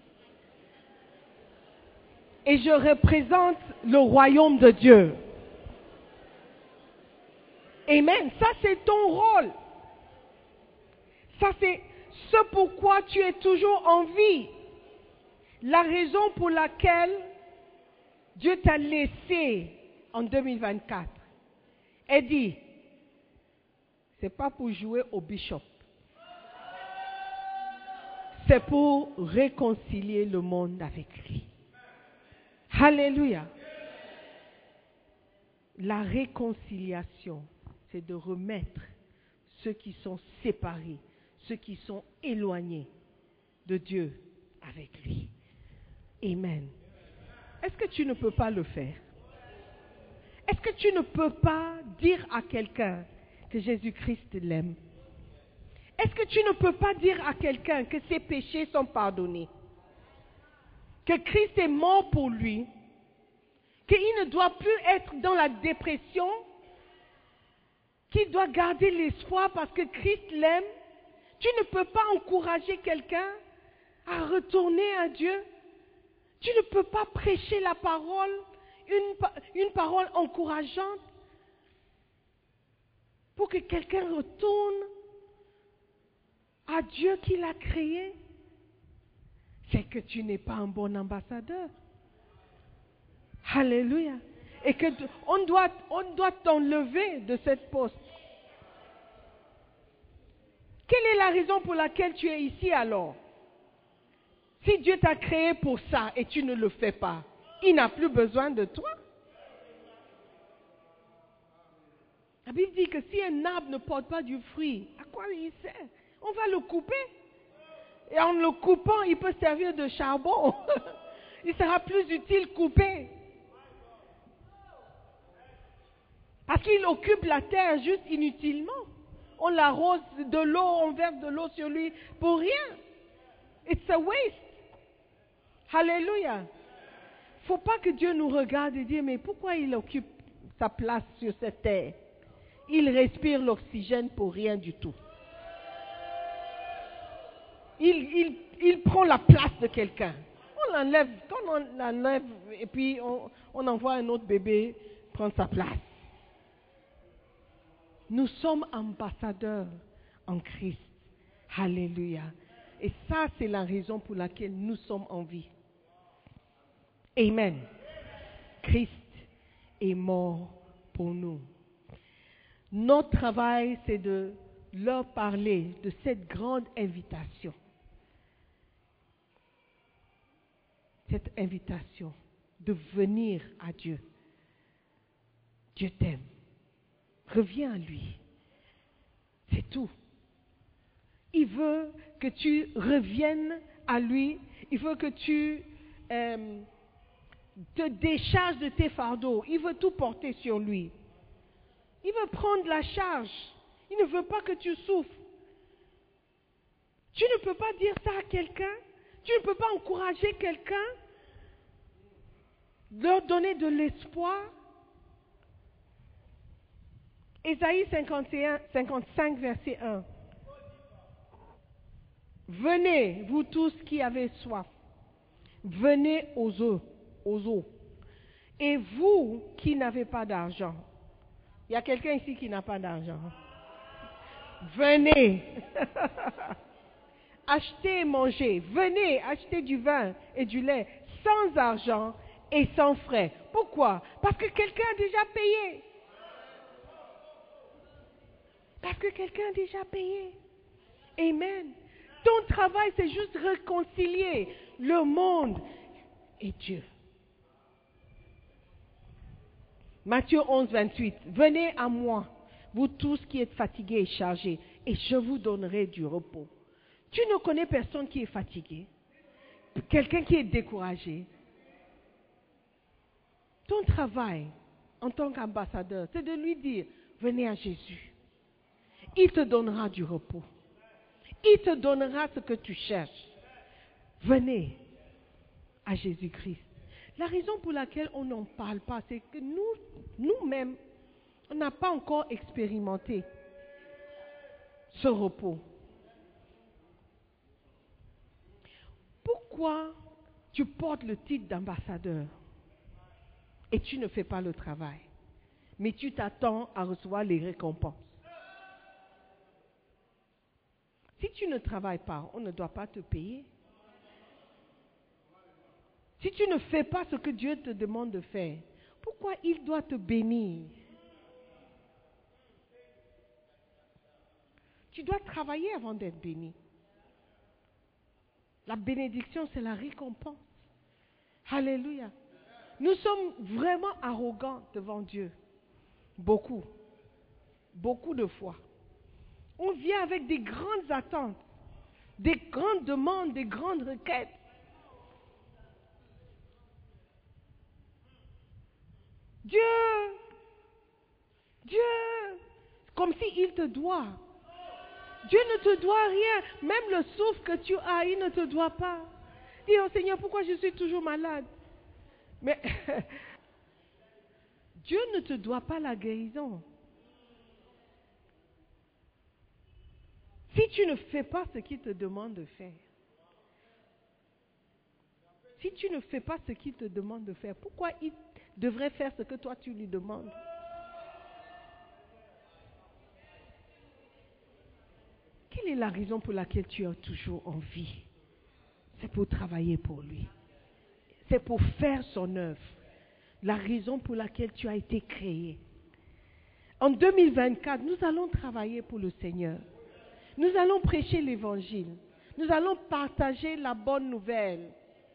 Et je représente le royaume de Dieu. Amen. Ça, c'est ton rôle. Ça, c'est ce pourquoi tu es toujours en vie. La raison pour laquelle Dieu t'a laissé en 2024. Et dit, c'est pas pour jouer au bishop. C'est pour réconcilier le monde avec lui. Alléluia. La réconciliation, c'est de remettre ceux qui sont séparés, ceux qui sont éloignés de Dieu avec lui. Amen. Est-ce que tu ne peux pas le faire? Est-ce que tu ne peux pas dire à quelqu'un que Jésus-Christ l'aime? Est-ce que tu ne peux pas dire à quelqu'un que ses péchés sont pardonnés? Que Christ est mort pour lui? Qu'il ne doit plus être dans la dépression? Qu'il doit garder l'espoir parce que Christ l'aime? Tu ne peux pas encourager quelqu'un à retourner à Dieu? Tu ne peux pas prêcher la parole, une parole encourageante pour que quelqu'un retourne à Dieu qui l'a créé? C'est que tu n'es pas un bon ambassadeur. Alléluia. Et que on doit t'enlever de cette poste. Quelle est la raison pour laquelle tu es ici alors? Si Dieu t'a créé pour ça et tu ne le fais pas, il n'a plus besoin de toi. La Bible dit que si un arbre ne porte pas du fruit, à quoi il sert? On va le couper. Et en le coupant, il peut servir de charbon. Il sera plus utile coupé. Parce qu'il occupe la terre juste inutilement. On l'arrose de l'eau, on verse de l'eau sur lui pour rien. It's a waste. Alléluia. Il ne faut pas que Dieu nous regarde et dise, mais pourquoi il occupe sa place sur cette terre? Il respire l'oxygène pour rien du tout. Il prend la place de quelqu'un. On l'enlève, quand on l'enlève, et puis on envoie un autre bébé prendre sa place. Nous sommes ambassadeurs en Christ. Alléluia. Et ça, c'est la raison pour laquelle nous sommes en vie. Amen. Christ est mort pour nous. Notre travail, c'est de leur parler de cette grande invitation. Cette invitation de venir à Dieu. Dieu t'aime. Reviens à lui. C'est tout. Il veut que tu reviennes à lui. Il veut que tu te décharges de tes fardeaux. Il veut tout porter sur lui. Il veut prendre la charge. Il ne veut pas que tu souffres. Tu ne peux pas dire ça à quelqu'un. Tu ne peux pas encourager quelqu'un, leur donner de l'espoir. Ésaïe 55, verset 1. Venez, vous tous qui avez soif. Venez aux eaux. Et vous qui n'avez pas d'argent. Il y a quelqu'un ici qui n'a pas d'argent. Venez. Achetez et mangez. Venez acheter du vin et du lait sans argent et sans frais. Pourquoi? Parce que quelqu'un a déjà payé. Parce que quelqu'un a déjà payé. Amen. Ton travail, c'est juste réconcilier le monde et Dieu. Matthieu 11, 28. Venez à moi, vous tous qui êtes fatigués et chargés, et je vous donnerai du repos. Tu ne connais personne qui est fatigué, quelqu'un qui est découragé. Ton travail en tant qu'ambassadeur, c'est de lui dire, venez à Jésus. Il te donnera du repos. Il te donnera ce que tu cherches. Venez à Jésus-Christ. La raison pour laquelle on n'en parle pas, c'est que nous-mêmes, on n'a pas encore expérimenté ce repos. Pourquoi tu portes le titre d'ambassadeur et tu ne fais pas le travail, mais tu t'attends à recevoir les récompenses? Si tu ne travailles pas, on ne doit pas te payer. Si tu ne fais pas ce que Dieu te demande de faire, pourquoi il doit te bénir? Tu dois travailler avant d'être béni. La bénédiction, c'est la récompense. Alléluia. Nous sommes vraiment arrogants devant Dieu. Beaucoup. Beaucoup de fois. On vient avec des grandes attentes, des grandes demandes, des grandes requêtes. Dieu, comme s'il te doit. Dieu ne te doit rien. Même le souffle que tu as, il ne te doit pas. Dis, oh Seigneur, pourquoi je suis toujours malade? Mais Dieu ne te doit pas la guérison. Si tu ne fais pas ce qu'il te demande de faire, si tu ne fais pas ce qu'il te demande de faire, pourquoi il devrait faire ce que toi tu lui demandes? Quelle est la raison pour laquelle tu es toujours en vie? C'est pour travailler pour lui. C'est pour faire son œuvre. La raison pour laquelle tu as été créé. En 2024, nous allons travailler pour le Seigneur. Nous allons prêcher l'évangile. Nous allons partager la bonne nouvelle.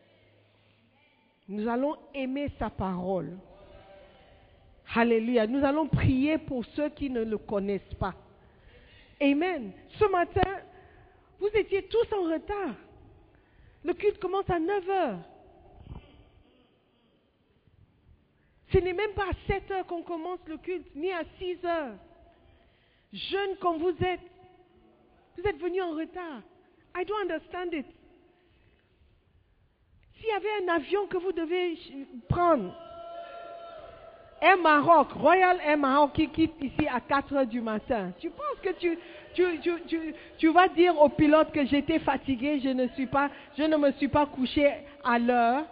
Nous allons aimer sa parole. Alléluia. Nous allons prier pour ceux qui ne le connaissent pas. Amen. Ce matin, vous étiez tous en retard. Le culte commence à 9 heures. Ce n'est même pas à 7 heures qu'on commence le culte, ni à 6 heures. Jeunes comme vous êtes venus en retard. I don't understand it. S'il y avait un avion que vous devez prendre, Air Maroc, Royal Air Maroc qui quitte ici à 4 heures du matin, tu penses que tu vas dire au pilote que j'étais fatigué, je ne me suis pas couché à l'heure?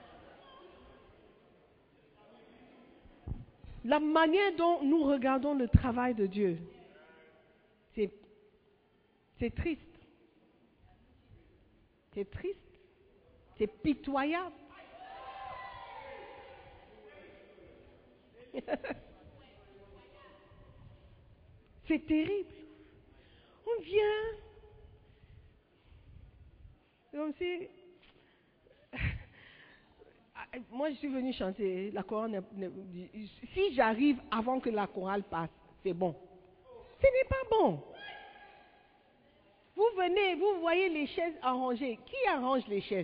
La manière dont nous regardons le travail de Dieu, c'est triste. C'est triste. C'est pitoyable. C'est terrible. On vient. Comme si. Moi, je suis venue chanter. La chorale. Si j'arrive avant que la chorale passe, c'est bon. Ce n'est pas bon. Vous venez, vous voyez les chaises arrangées. Qui arrange les chaises?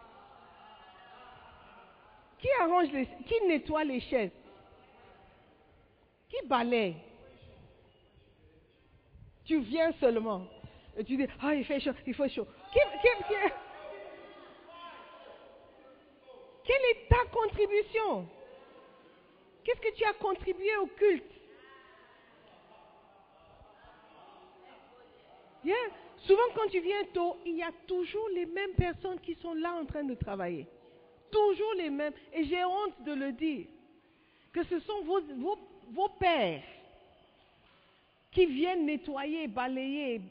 Qui nettoie les chaises? Qui balaye? Tu viens seulement. Et tu dis, ah, il fait chaud, il fait chaud. Quelle est ta contribution? Qu'est-ce que tu as contribué au culte? Yeah. Souvent, quand tu viens tôt, il y a toujours les mêmes personnes qui sont là en train de travailler. Toujours les mêmes. Et j'ai honte de le dire. Que ce sont vos pères qui viennent nettoyer, balayer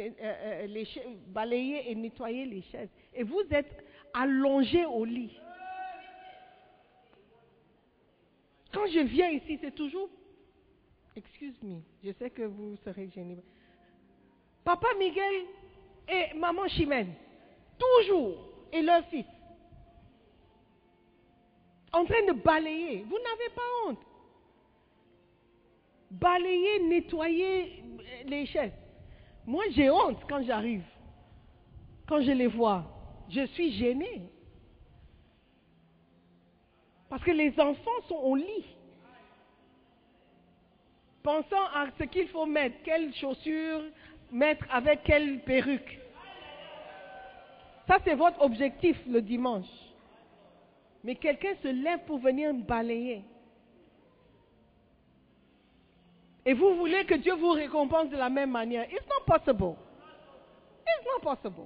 et nettoyer les chaises. Et vous êtes allongés au lit. Quand je viens ici, c'est toujours... Excuse-moi, je sais que vous serez gênés. Papa Miguel et maman Chimène, toujours, et leur fils, en train de balayer. Vous n'avez pas honte. Balayer, nettoyer les chaises. Moi, j'ai honte quand j'arrive. Quand je les vois, je suis gênée. Parce que les enfants sont au lit. Pensant à ce qu'il faut mettre, quelles chaussures mettre avec quelle perruque. Ça, c'est votre objectif le dimanche. Mais quelqu'un se lève pour venir balayer. Et vous voulez que Dieu vous récompense de la même manière. It's not possible. It's not possible.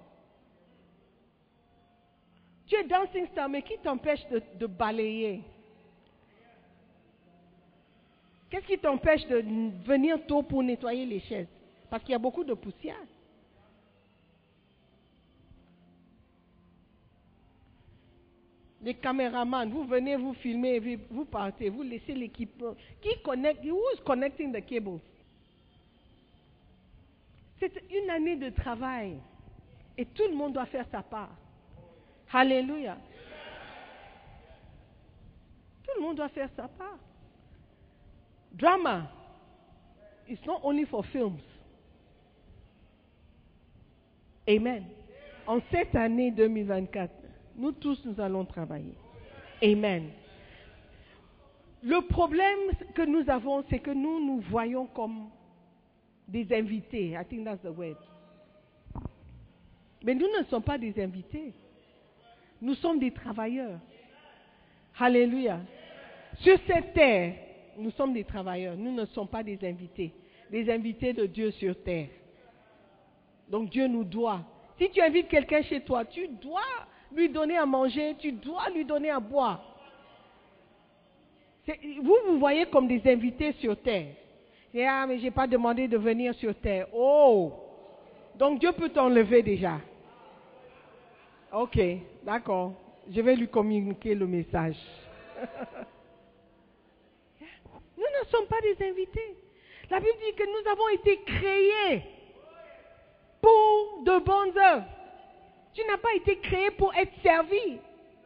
Tu es dancing star, mais qui t'empêche de balayer? Qu'est-ce qui t'empêche de venir tôt pour nettoyer les chaises? Parce qu'il y a beaucoup de poussière. Les caméramans, vous venez, vous filmez, vous partez, vous laissez l'équipement. Qui connecte? Who is connecting the cables? C'est une année de travail. Et tout le monde doit faire sa part. Alléluia. Tout le monde doit faire sa part. Drama, it's not only for films. Amen. En cette année 2024, nous tous, nous allons travailler. Amen. Le problème que nous avons, c'est que nous nous voyons comme des invités. I think that's the word. Mais nous ne sommes pas des invités. Nous sommes des travailleurs. Alléluia. Sur cette terre, nous sommes des travailleurs. Nous ne sommes pas des invités. Des invités de Dieu sur terre. Donc Dieu nous doit. Si tu invites quelqu'un chez toi, tu dois lui donner à manger, tu dois lui donner à boire. Vous vous voyez comme des invités sur terre. Et, ah, mais je n'ai pas demandé de venir sur terre. Oh! Donc Dieu peut t'enlever déjà. Ok, d'accord. Je vais lui communiquer le message. Nous ne sommes pas des invités. La Bible dit que nous avons été créés pour de bonnes œuvres. Tu n'as pas été créé pour être servi.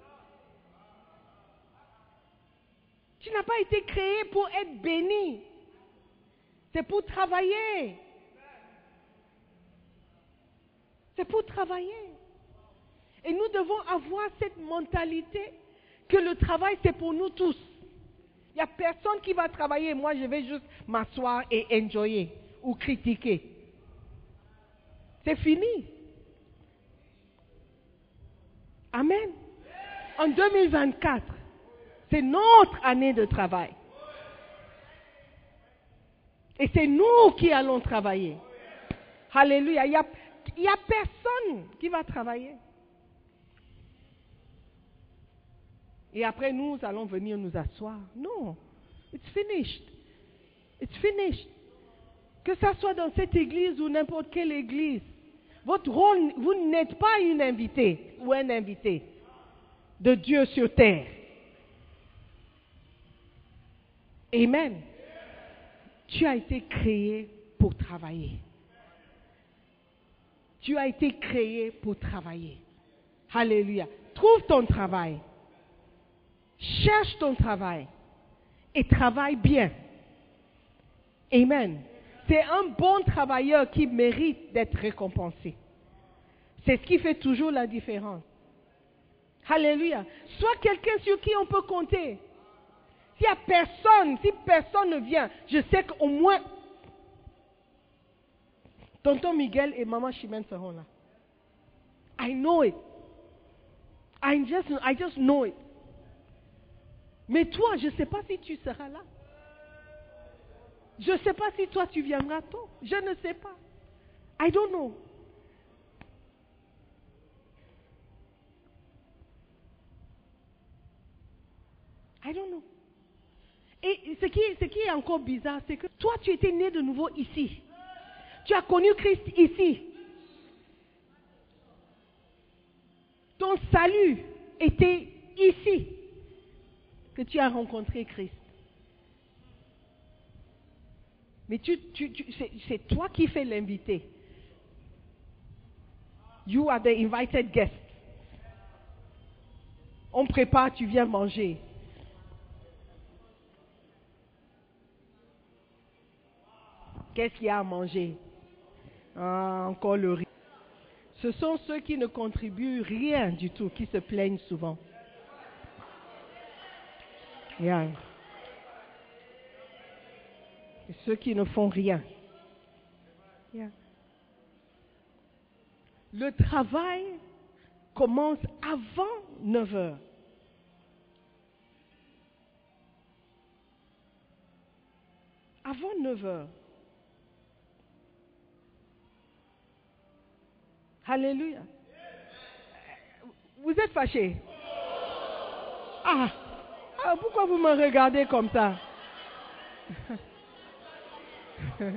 Tu n'as pas été créé pour être béni. C'est pour travailler. C'est pour travailler. Et nous devons avoir cette mentalité que le travail, c'est pour nous tous. Il n'y a personne qui va travailler. Moi, je vais juste m'asseoir et enjoyer ou critiquer. C'est fini. Amen. En 2024, c'est notre année de travail. Et c'est nous qui allons travailler. Alléluia. Il n'y a personne qui va travailler. Et après, nous allons venir nous asseoir. Non. It's finished. It's finished. Que ça soit dans cette église ou n'importe quelle église. Votre rôle, vous n'êtes pas une invitée ou un invité de Dieu sur terre. Amen. Tu as été créé pour travailler. Tu as été créé pour travailler. Alléluia. Trouve ton travail. Cherche ton travail. Et travaille bien. Amen. C'est un bon travailleur qui mérite d'être récompensé. C'est ce qui fait toujours la différence. Alléluia. Sois quelqu'un sur qui on peut compter. S'il n'y a personne, si personne ne vient, je sais qu'au moins Tonton Miguel et maman Chimène seront là. I know it. I just know it. Mais toi, je ne sais pas si tu seras là. Je ne sais pas si toi tu viendras tôt. Je ne sais pas. I don't know. I don't know. Et ce qui est encore bizarre, c'est que toi, tu étais né de nouveau ici. Tu as connu Christ ici. Ton salut était ici que tu as rencontré Christ. Mais c'est toi qui fais l'invité. You are the invited guest. On prépare, tu viens manger. Qu'est-ce qu'il y a à manger? Ah, encore le riz. Ce sont ceux qui ne contribuent rien du tout, qui se plaignent souvent. Yeah. Et ceux qui ne font rien. Yeah. Le travail commence avant 9 heures. Avant 9 heures. Alléluia. Vous êtes fâchés? Pourquoi vous me regardez comme ça? Pourquoi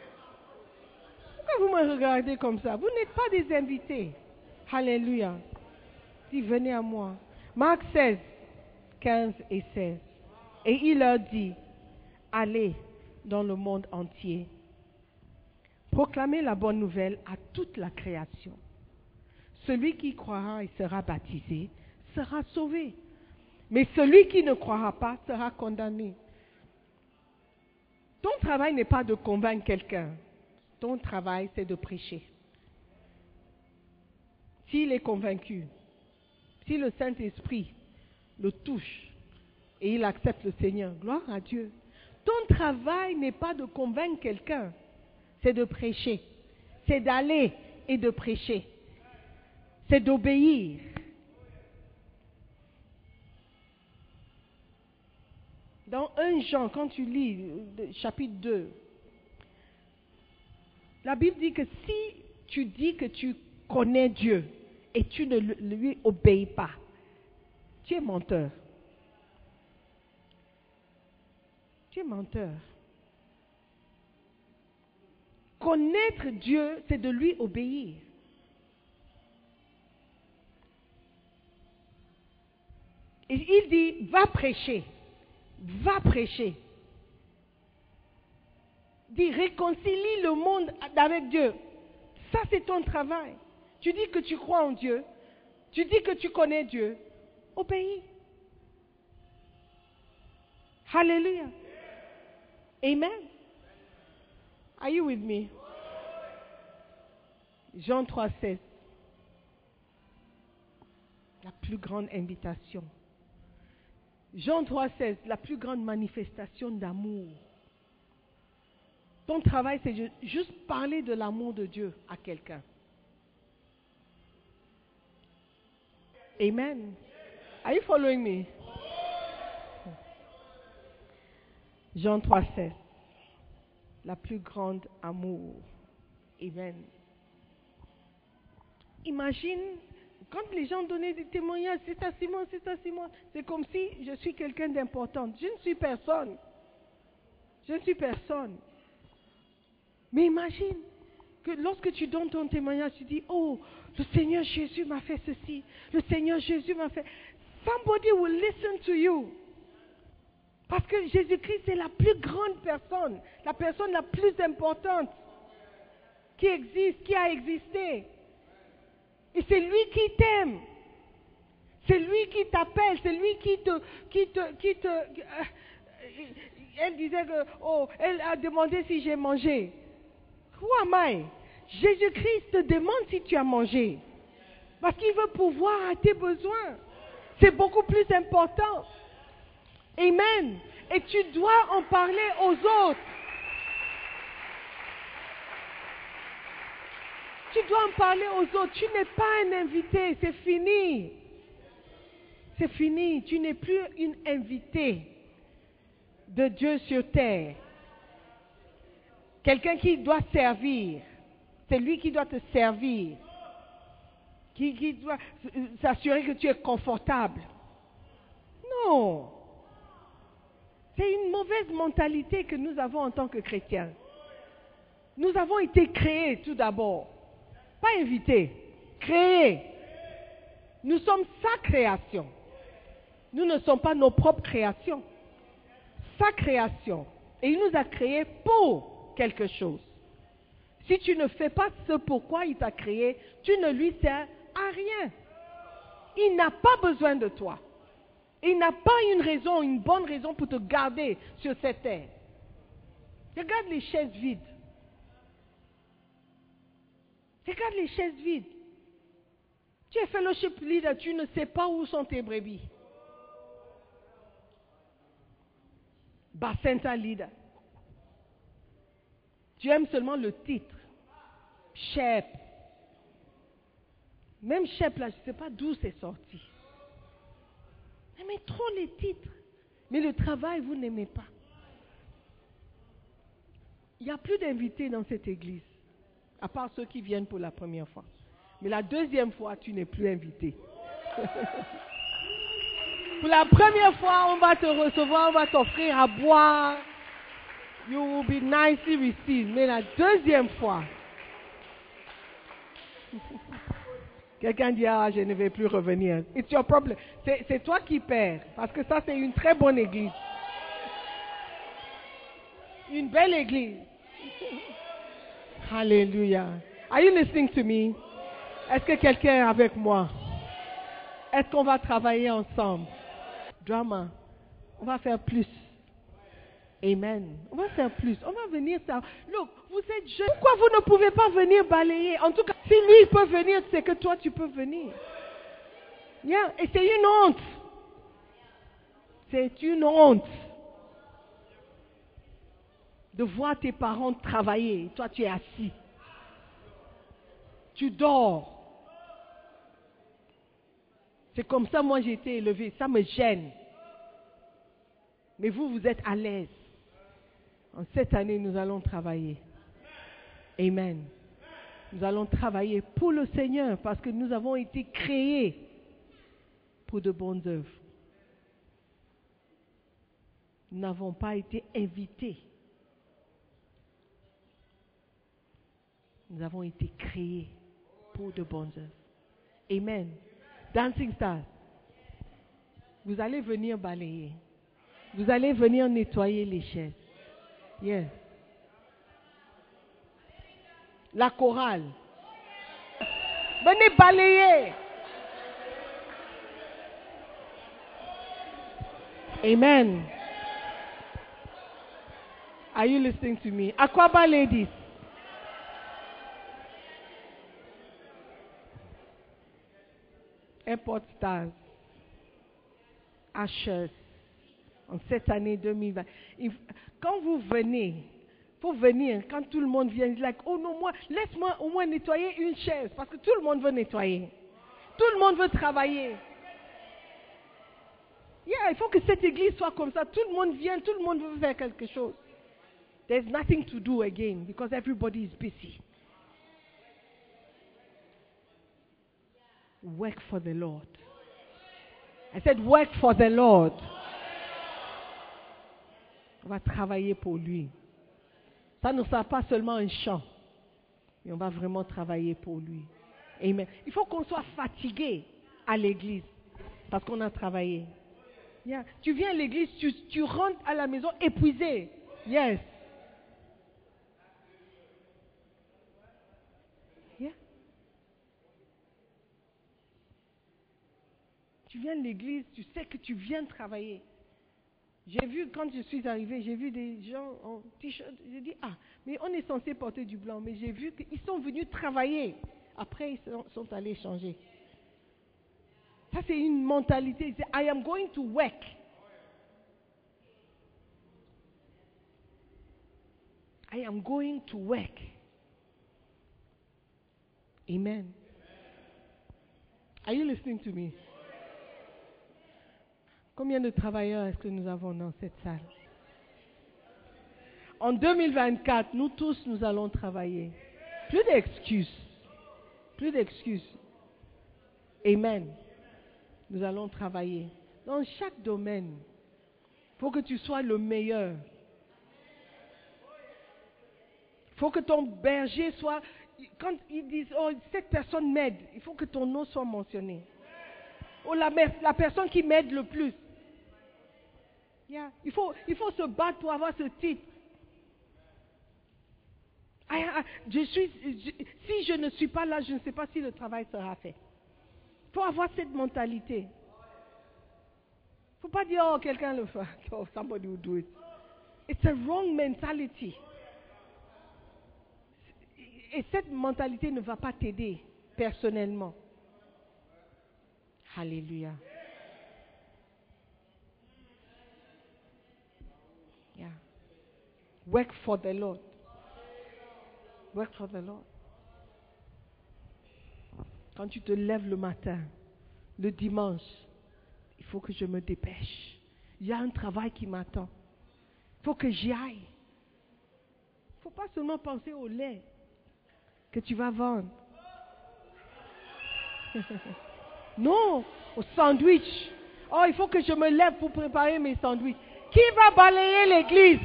vous me regardez comme ça? Vous n'êtes pas des invités. Alléluia. Dis, venez à moi. Marc 16, 15 et 16. Et il leur dit, allez dans le monde entier. Proclamez la bonne nouvelle à toute la création. Celui qui croira et sera baptisé sera sauvé. Mais celui qui ne croira pas sera condamné. Ton travail n'est pas de convaincre quelqu'un. Ton travail, c'est de prêcher. S'il est convaincu, si le Saint-Esprit le touche et il accepte le Seigneur, gloire à Dieu. Ton travail n'est pas de convaincre quelqu'un. C'est de prêcher. C'est d'aller et de prêcher. C'est d'obéir. Dans 1 Jean, quand tu lis chapitre 2, la Bible dit que si tu dis que tu connais Dieu et tu ne lui obéis pas, tu es menteur. Tu es menteur. Connaître Dieu, c'est de lui obéir. Et il dit, va prêcher. Va prêcher. Dis, réconcilie le monde avec Dieu. Ça, c'est ton travail. Tu dis que tu crois en Dieu. Tu dis que tu connais Dieu. Obéis. Hallelujah. Amen. Are you with me? Jean 3,16. La plus grande invitation. Jean 3,16. La plus grande manifestation d'amour. Ton travail, c'est juste parler de l'amour de Dieu à quelqu'un. Amen. Are you following me? Jean 3,16. La plus grande amour. Amen. Imagine, quand les gens donnaient des témoignages, c'est ça Simon, c'est ça Simon, c'est comme si je suis quelqu'un d'important. Je ne suis personne. Je ne suis personne. Mais imagine que lorsque tu donnes ton témoignage, tu dis, oh, le Seigneur Jésus m'a fait ceci, le Seigneur Jésus m'a fait. Somebody will listen to you. Parce que Jésus-Christ, c'est la plus grande personne, la personne la plus importante qui existe, qui a existé. Et c'est lui qui t'aime. C'est lui qui t'appelle, c'est lui qui te elle disait que, oh, elle a demandé si j'ai mangé. Who am I? Jésus-Christ te demande si tu as mangé. Parce qu'il veut pourvoir à tes besoins. C'est beaucoup plus important. Amen. Et tu dois en parler aux autres. Tu dois en parler aux autres. Tu n'es pas un invité. C'est fini. C'est fini. Tu n'es plus une invitée de Dieu sur terre. Quelqu'un qui doit servir. C'est lui qui doit te servir. Qui doit s'assurer que tu es confortable. Non. C'est une mauvaise mentalité que nous avons en tant que chrétiens. Nous avons été créés tout d'abord. Pas invités. Créés. Nous sommes sa création. Nous ne sommes pas nos propres créations. Sa création. Et il nous a créés pour quelque chose. Si tu ne fais pas ce pourquoi il t'a créé, tu ne lui sers à rien. Il n'a pas besoin de toi. Il n'a pas une raison, une bonne raison pour te garder sur cette terre. Regarde les chaises vides. Regarde les chaises vides. Tu es fellowship leader, tu ne sais pas où sont tes brebis. Bacenta leader. Tu aimes seulement le titre. Chef. Même chef là, je ne sais pas d'où c'est sorti. Vous aimez trop les titres. Mais le travail, vous n'aimez pas. Il n'y a plus d'invités dans cette église. À part ceux qui viennent pour la première fois. Mais la deuxième fois, tu n'es plus invité. Pour la première fois, on va te recevoir, on va t'offrir à boire. You will be nicely received. Mais la deuxième fois, quelqu'un dit, ah, je ne vais plus revenir. It's your problem. C'est toi qui perds. Parce que ça, c'est une très bonne église. Une belle église. Alléluia. Are you listening to me? Est-ce que quelqu'un est avec moi? Est-ce qu'on va travailler ensemble? Drama. On va faire plus. Amen. On va faire plus. On va venir ça. Look, vous êtes jeunes. Pourquoi vous ne pouvez pas venir balayer? En tout cas, si lui peut venir, c'est que toi tu peux venir. Yeah. Et c'est une honte. C'est une honte de voir tes parents travailler. Toi, tu es assis. Tu dors. C'est comme ça, moi, j'ai été élevé. Ça me gêne. Mais vous, vous êtes à l'aise. En cette année, nous allons travailler. Amen. Nous allons travailler pour le Seigneur parce que nous avons été créés pour de bonnes œuvres. Nous n'avons pas été invités. Nous avons été créés pour de bonnes œuvres. Amen. Dancing Stars, vous allez venir balayer. Vous allez venir nettoyer les chaises. Yes. La chorale. Venez balayer. Amen. Are you listening to me? Aquaba ladies. Airport Stars. Ushers. En cette année 2020. Quand vous venez, il faut venir, quand tout le monde vient, like, oh non, laisse-moi au moins nettoyer une chaise, parce que tout le monde veut nettoyer. Tout le monde veut travailler. Yeah, il faut que cette église soit comme ça. Tout le monde vient, tout le monde veut faire quelque chose. There's nothing to do again, because everybody is busy. Work for the Lord. I said work for the Lord. On va travailler pour lui. Ça ne sera pas seulement un chant, mais on va vraiment travailler pour lui. Amen. Il faut qu'on soit fatigué à l'église parce qu'on a travaillé. Yeah. Tu viens à l'église, tu rentres à la maison épuisé. Yes. Yeah. Tu viens à l'église, tu sais que tu viens travailler. J'ai vu, quand je suis arrivée, j'ai vu des gens en t-shirt. J'ai dit, ah, mais on est censé porter du blanc. Mais j'ai vu qu'ils sont venus travailler. Après, ils sont allés changer. Ça, c'est une mentalité. C'est, I am going to work. I am going to work. Amen. Are you listening to me? Combien de travailleurs est-ce que nous avons dans cette salle? En 2024, nous tous, nous allons travailler. Plus d'excuses. Plus d'excuses. Amen. Nous allons travailler. Dans chaque domaine, il faut que tu sois le meilleur. Il faut que ton berger soit... Quand ils disent, oh, cette personne m'aide, il faut que ton nom soit mentionné. Oh, la personne qui m'aide le plus. Yeah. Il faut se battre pour avoir ce titre. Si je ne suis pas là, je ne sais pas si le travail sera fait. Il faut avoir cette mentalité. Il ne faut pas dire, oh, quelqu'un le fait. Oh, somebody will do it. It's a wrong mentality. Et cette mentalité ne va pas t'aider personnellement. Alléluia. Yeah. Work for the Lord. Work for the Lord. Quand tu te lèves le matin, le dimanche, il faut que je me dépêche. Il y a un travail qui m'attend. Il faut que j'y aille. Il ne faut pas seulement penser au lait que tu vas vendre. Non, au sandwich. Oh, il faut que je me lève pour préparer mes sandwichs. Qui va balayer l'église?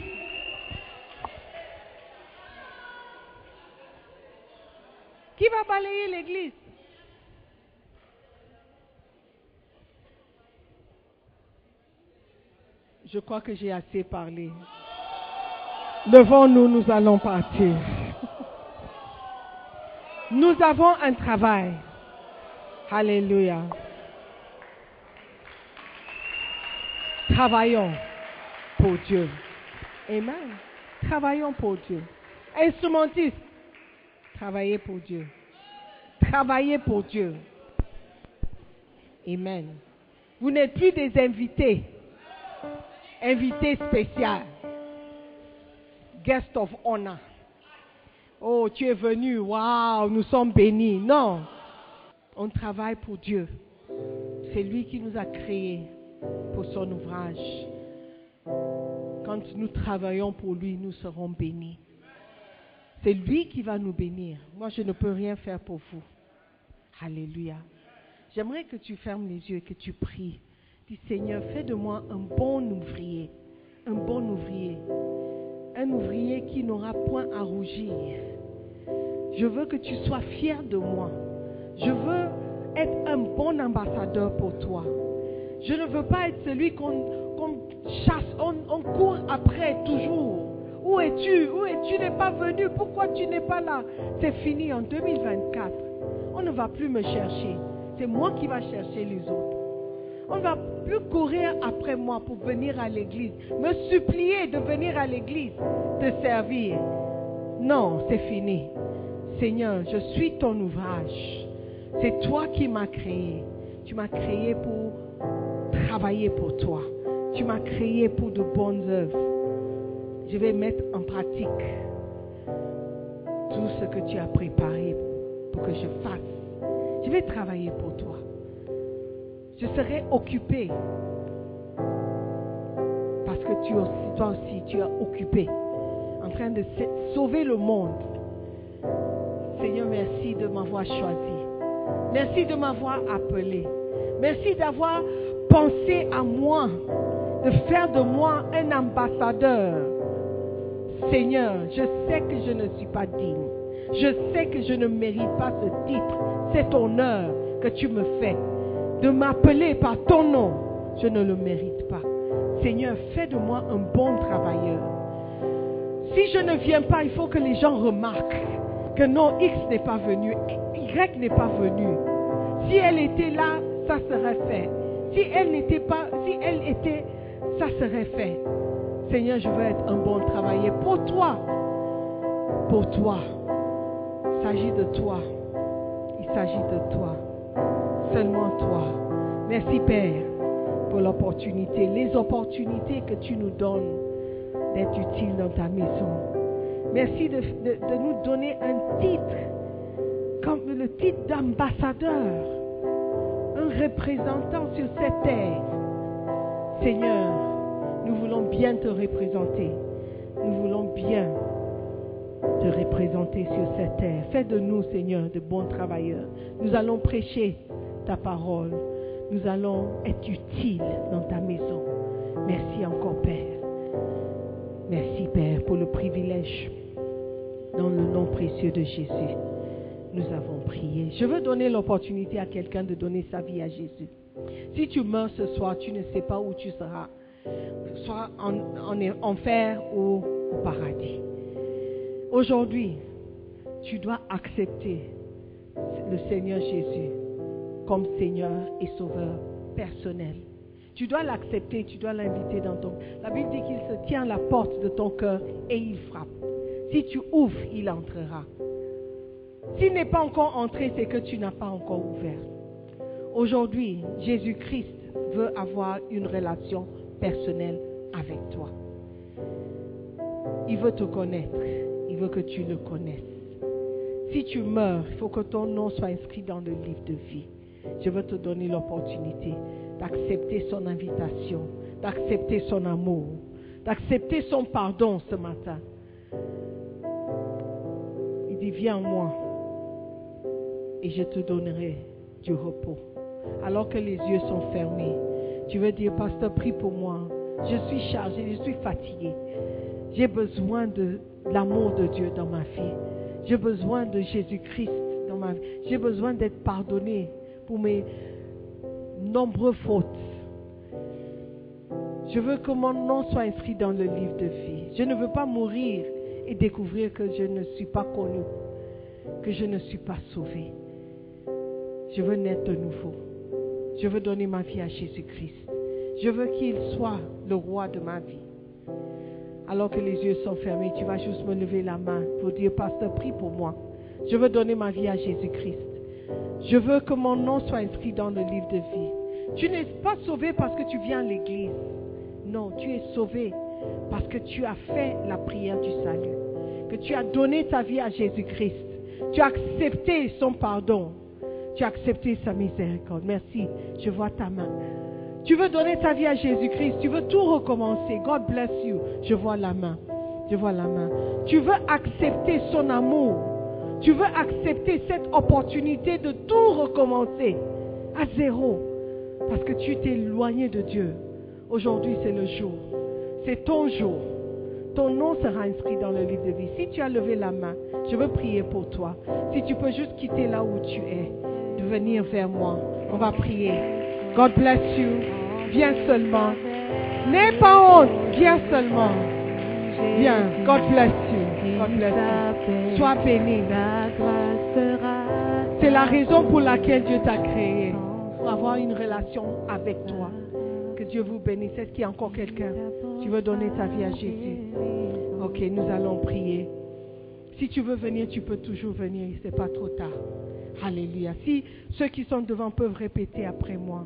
Qui va balayer l'église? Je crois que j'ai assez parlé. Levons-nous, nous allons partir. Nous avons un travail. Alléluia. Travaillons pour Dieu. Amen. Travaillons pour Dieu. Instrumentistes, travaillez pour Dieu. Travaillez pour Dieu. Amen. Vous n'êtes plus des invités. Invités spéciaux. Guest of honor. Oh, tu es venu, waouh, nous sommes bénis. Non, on travaille pour Dieu. C'est lui qui nous a créés pour son ouvrage. Quand nous travaillons pour lui, nous serons bénis. C'est lui qui va nous bénir. Moi, je ne peux rien faire pour vous. Alléluia. J'aimerais que tu fermes les yeux et que tu pries. Dis, Seigneur, fais de moi un bon ouvrier. Un bon ouvrier. Un ouvrier qui n'aura point à rougir. Je veux que tu sois fier de moi. Je veux être un bon ambassadeur pour toi. Je ne veux pas être celui qu'on chasse, on court après toujours. Où es-tu? Où es-tu? Tu n'es pas venu. Pourquoi tu n'es pas là? C'est fini en 2024. On ne va plus me chercher. C'est moi qui va chercher les autres. On ne va plus courir après moi pour venir à l'église, me supplier de venir à l'église, te servir. Non, c'est fini. Seigneur, je suis ton ouvrage. C'est toi qui m'as créé. Tu m'as créé pour travailler pour toi. Tu m'as créé pour de bonnes œuvres. Je vais mettre en pratique tout ce que tu as préparé pour que je fasse. Je vais travailler pour toi. Je serai occupé. Parce que toi aussi, tu es occupé en train de sauver le monde. Seigneur, merci de m'avoir choisi. Merci de m'avoir appelé. Merci d'avoir pensé à moi, de faire de moi un ambassadeur. Seigneur, je sais que je ne suis pas digne. Je sais que je ne mérite pas ce titre, cet honneur que tu me fais. De m'appeler par ton nom, je ne le mérite pas. Seigneur, fais de moi un bon travailleur. Si je ne viens pas, il faut que les gens remarquent que non, X n'est pas venu, Y n'est pas venu. Si elle était là, ça serait fait. Si elle n'était pas, si elle était, ça serait fait. Seigneur, je veux être un bon travailleur pour toi. Pour toi. Il s'agit de toi. Il s'agit de toi. Seulement toi. Merci Père pour l'opportunité, les opportunités que tu nous donnes d'être utiles dans ta maison. Merci de nous donner un titre comme le titre d'ambassadeur, un représentant sur cette terre. Seigneur, nous voulons bien te représenter. Nous voulons bien te représenter sur cette terre. Fais de nous, Seigneur, de bons travailleurs. Nous allons prêcher ta parole. Nous allons être utiles dans ta maison. Merci encore, Père. Merci, Père, pour le privilège. Dans le nom précieux de Jésus, nous avons prié. Je veux donner l'opportunité à quelqu'un de donner sa vie à Jésus. Si tu meurs ce soir, tu ne sais pas où tu seras, soit en enfer ou au paradis. Aujourd'hui, tu dois accepter le Seigneur Jésus comme Seigneur et Sauveur personnel. Tu dois l'accepter, tu dois l'inviter dans ton... La Bible dit qu'il se tient à la porte de ton cœur et il frappe. Si tu ouvres, il entrera. S'il n'est pas encore entré, c'est que tu n'as pas encore ouvert. Aujourd'hui, Jésus-Christ veut avoir une relation personnelle avec toi. Il veut te connaître. Il veut que tu le connaisses. Si tu meurs, il faut que ton nom soit inscrit dans le livre de vie. Je veux te donner l'opportunité d'accepter son invitation, d'accepter son amour, d'accepter son pardon ce matin. Il dit, viens en moi et je te donnerai du repos. Alors que les yeux sont fermés, tu veux dire, pasteur, prie pour moi. Je suis chargé, je suis fatigué. J'ai besoin de l'amour de Dieu dans ma vie. J'ai besoin de Jésus-Christ dans ma vie. J'ai besoin d'être pardonné pour mes nombreuses fautes. Je veux que mon nom soit inscrit dans le livre de vie. Je ne veux pas mourir et découvrir que je ne suis pas connu, que je ne suis pas sauvé. Je veux naître de nouveau. Je veux donner ma vie à Jésus-Christ. Je veux qu'il soit le roi de ma vie. Alors que les yeux sont fermés, tu vas juste me lever la main pour dire, pasteur, prie pour moi. Je veux donner ma vie à Jésus-Christ. Je veux que mon nom soit inscrit dans le livre de vie. Tu n'es pas sauvé parce que tu viens à l'église. Non, tu es sauvé parce que tu as fait la prière du salut. Que tu as donné ta vie à Jésus-Christ. Tu as accepté son pardon. Tu as accepté sa miséricorde. Merci, je vois ta main. Tu veux donner ta vie à Jésus-Christ. Tu veux tout recommencer. God bless you. Je vois la main. Je vois la main. Tu veux accepter son amour. Tu veux accepter cette opportunité de tout recommencer à zéro. Parce que tu t'es éloigné de Dieu. Aujourd'hui, c'est le jour. C'est ton jour. Ton nom sera inscrit dans le livre de vie. Si tu as levé la main, je veux prier pour toi. Si tu peux juste quitter là où tu es, de venir vers moi. On va prier. God bless you. Viens seulement. N'aie pas honte. Viens seulement. Viens. God bless you. God bless you. Sois béni. C'est la raison pour laquelle Dieu t'a créé. Pour avoir une relation avec toi. Que Dieu vous bénisse. Est-ce qu'il y a encore quelqu'un qui veut donner ta vie à Jésus? Ok, nous allons prier. Si tu veux venir, tu peux toujours venir. Ce n'est pas trop tard. Alléluia. Si ceux qui sont devant peuvent répéter après moi.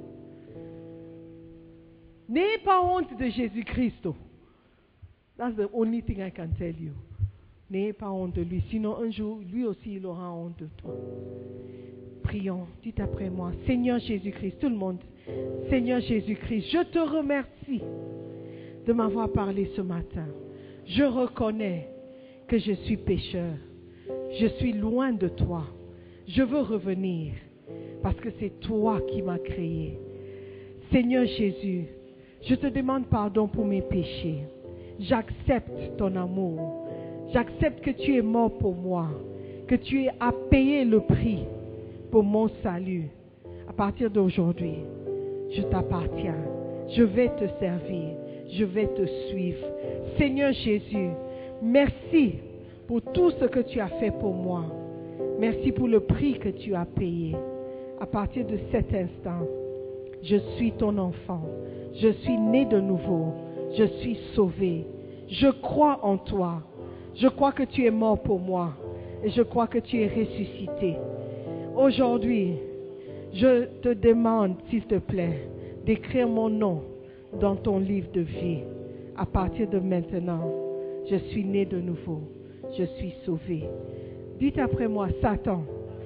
N'ayez pas honte de Jésus-Christ. That's the only thing I can tell you. N'ayez pas honte de lui. Sinon, un jour, lui aussi, il aura honte de toi. Prions. Dites après moi. Seigneur Jésus-Christ, tout le monde. Seigneur Jésus-Christ, je te remercie de m'avoir parlé ce matin. Je reconnais que je suis pécheur. Je suis loin de toi. Je veux revenir parce que c'est toi qui m'as créé. Seigneur Jésus, je te demande pardon pour mes péchés. J'accepte ton amour. J'accepte que tu es mort pour moi, que tu as payé le prix pour mon salut. À partir d'aujourd'hui, je t'appartiens. Je vais te servir. Je vais te suivre. Seigneur Jésus, merci pour tout ce que tu as fait pour moi. Merci pour le prix que tu as payé. À partir de cet instant, je suis ton enfant. Je suis né de nouveau. Je suis sauvé. Je crois en toi. Je crois que tu es mort pour moi. Et je crois que tu es ressuscité. Aujourd'hui, je te demande, s'il te plaît, d'écrire mon nom dans ton livre de vie. À partir de maintenant, je suis né de nouveau. Je suis sauvé. Dites après moi, Satan,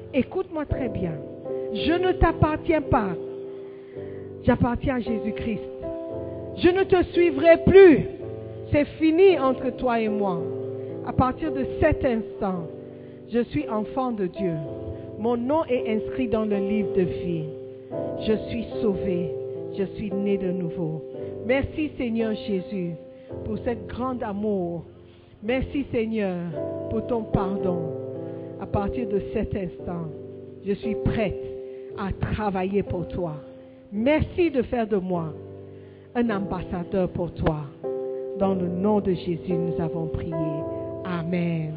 Écoute-moi très bien. Je ne t'appartiens pas. J'appartiens à Jésus-Christ. Je ne te suivrai plus. C'est fini entre toi et moi. À partir de cet instant, je suis enfant de Dieu. Mon nom est inscrit dans le livre de vie. Je suis sauvé. Je suis né de nouveau. Merci Seigneur Jésus pour ce grand amour. Merci Seigneur pour ton pardon. À partir de cet instant, je suis prête à travailler pour toi. Merci de faire de moi un ambassadeur pour toi. Dans le nom de Jésus, nous avons prié. Amen.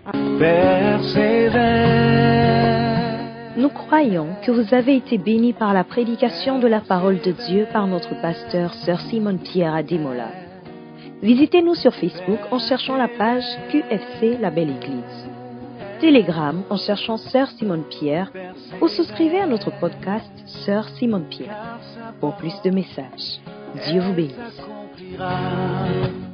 Nous croyons que vous avez été bénis par la prédication de la parole de Dieu par notre pasteur Sœur Simone Pierre Ademola. Visitez-nous sur Facebook en cherchant la page QFC La Belle Église. Telegram en cherchant Sœur Simone Pierre ou souscrivez à notre podcast Sœur Simone Pierre pour plus de messages. Dieu vous bénisse.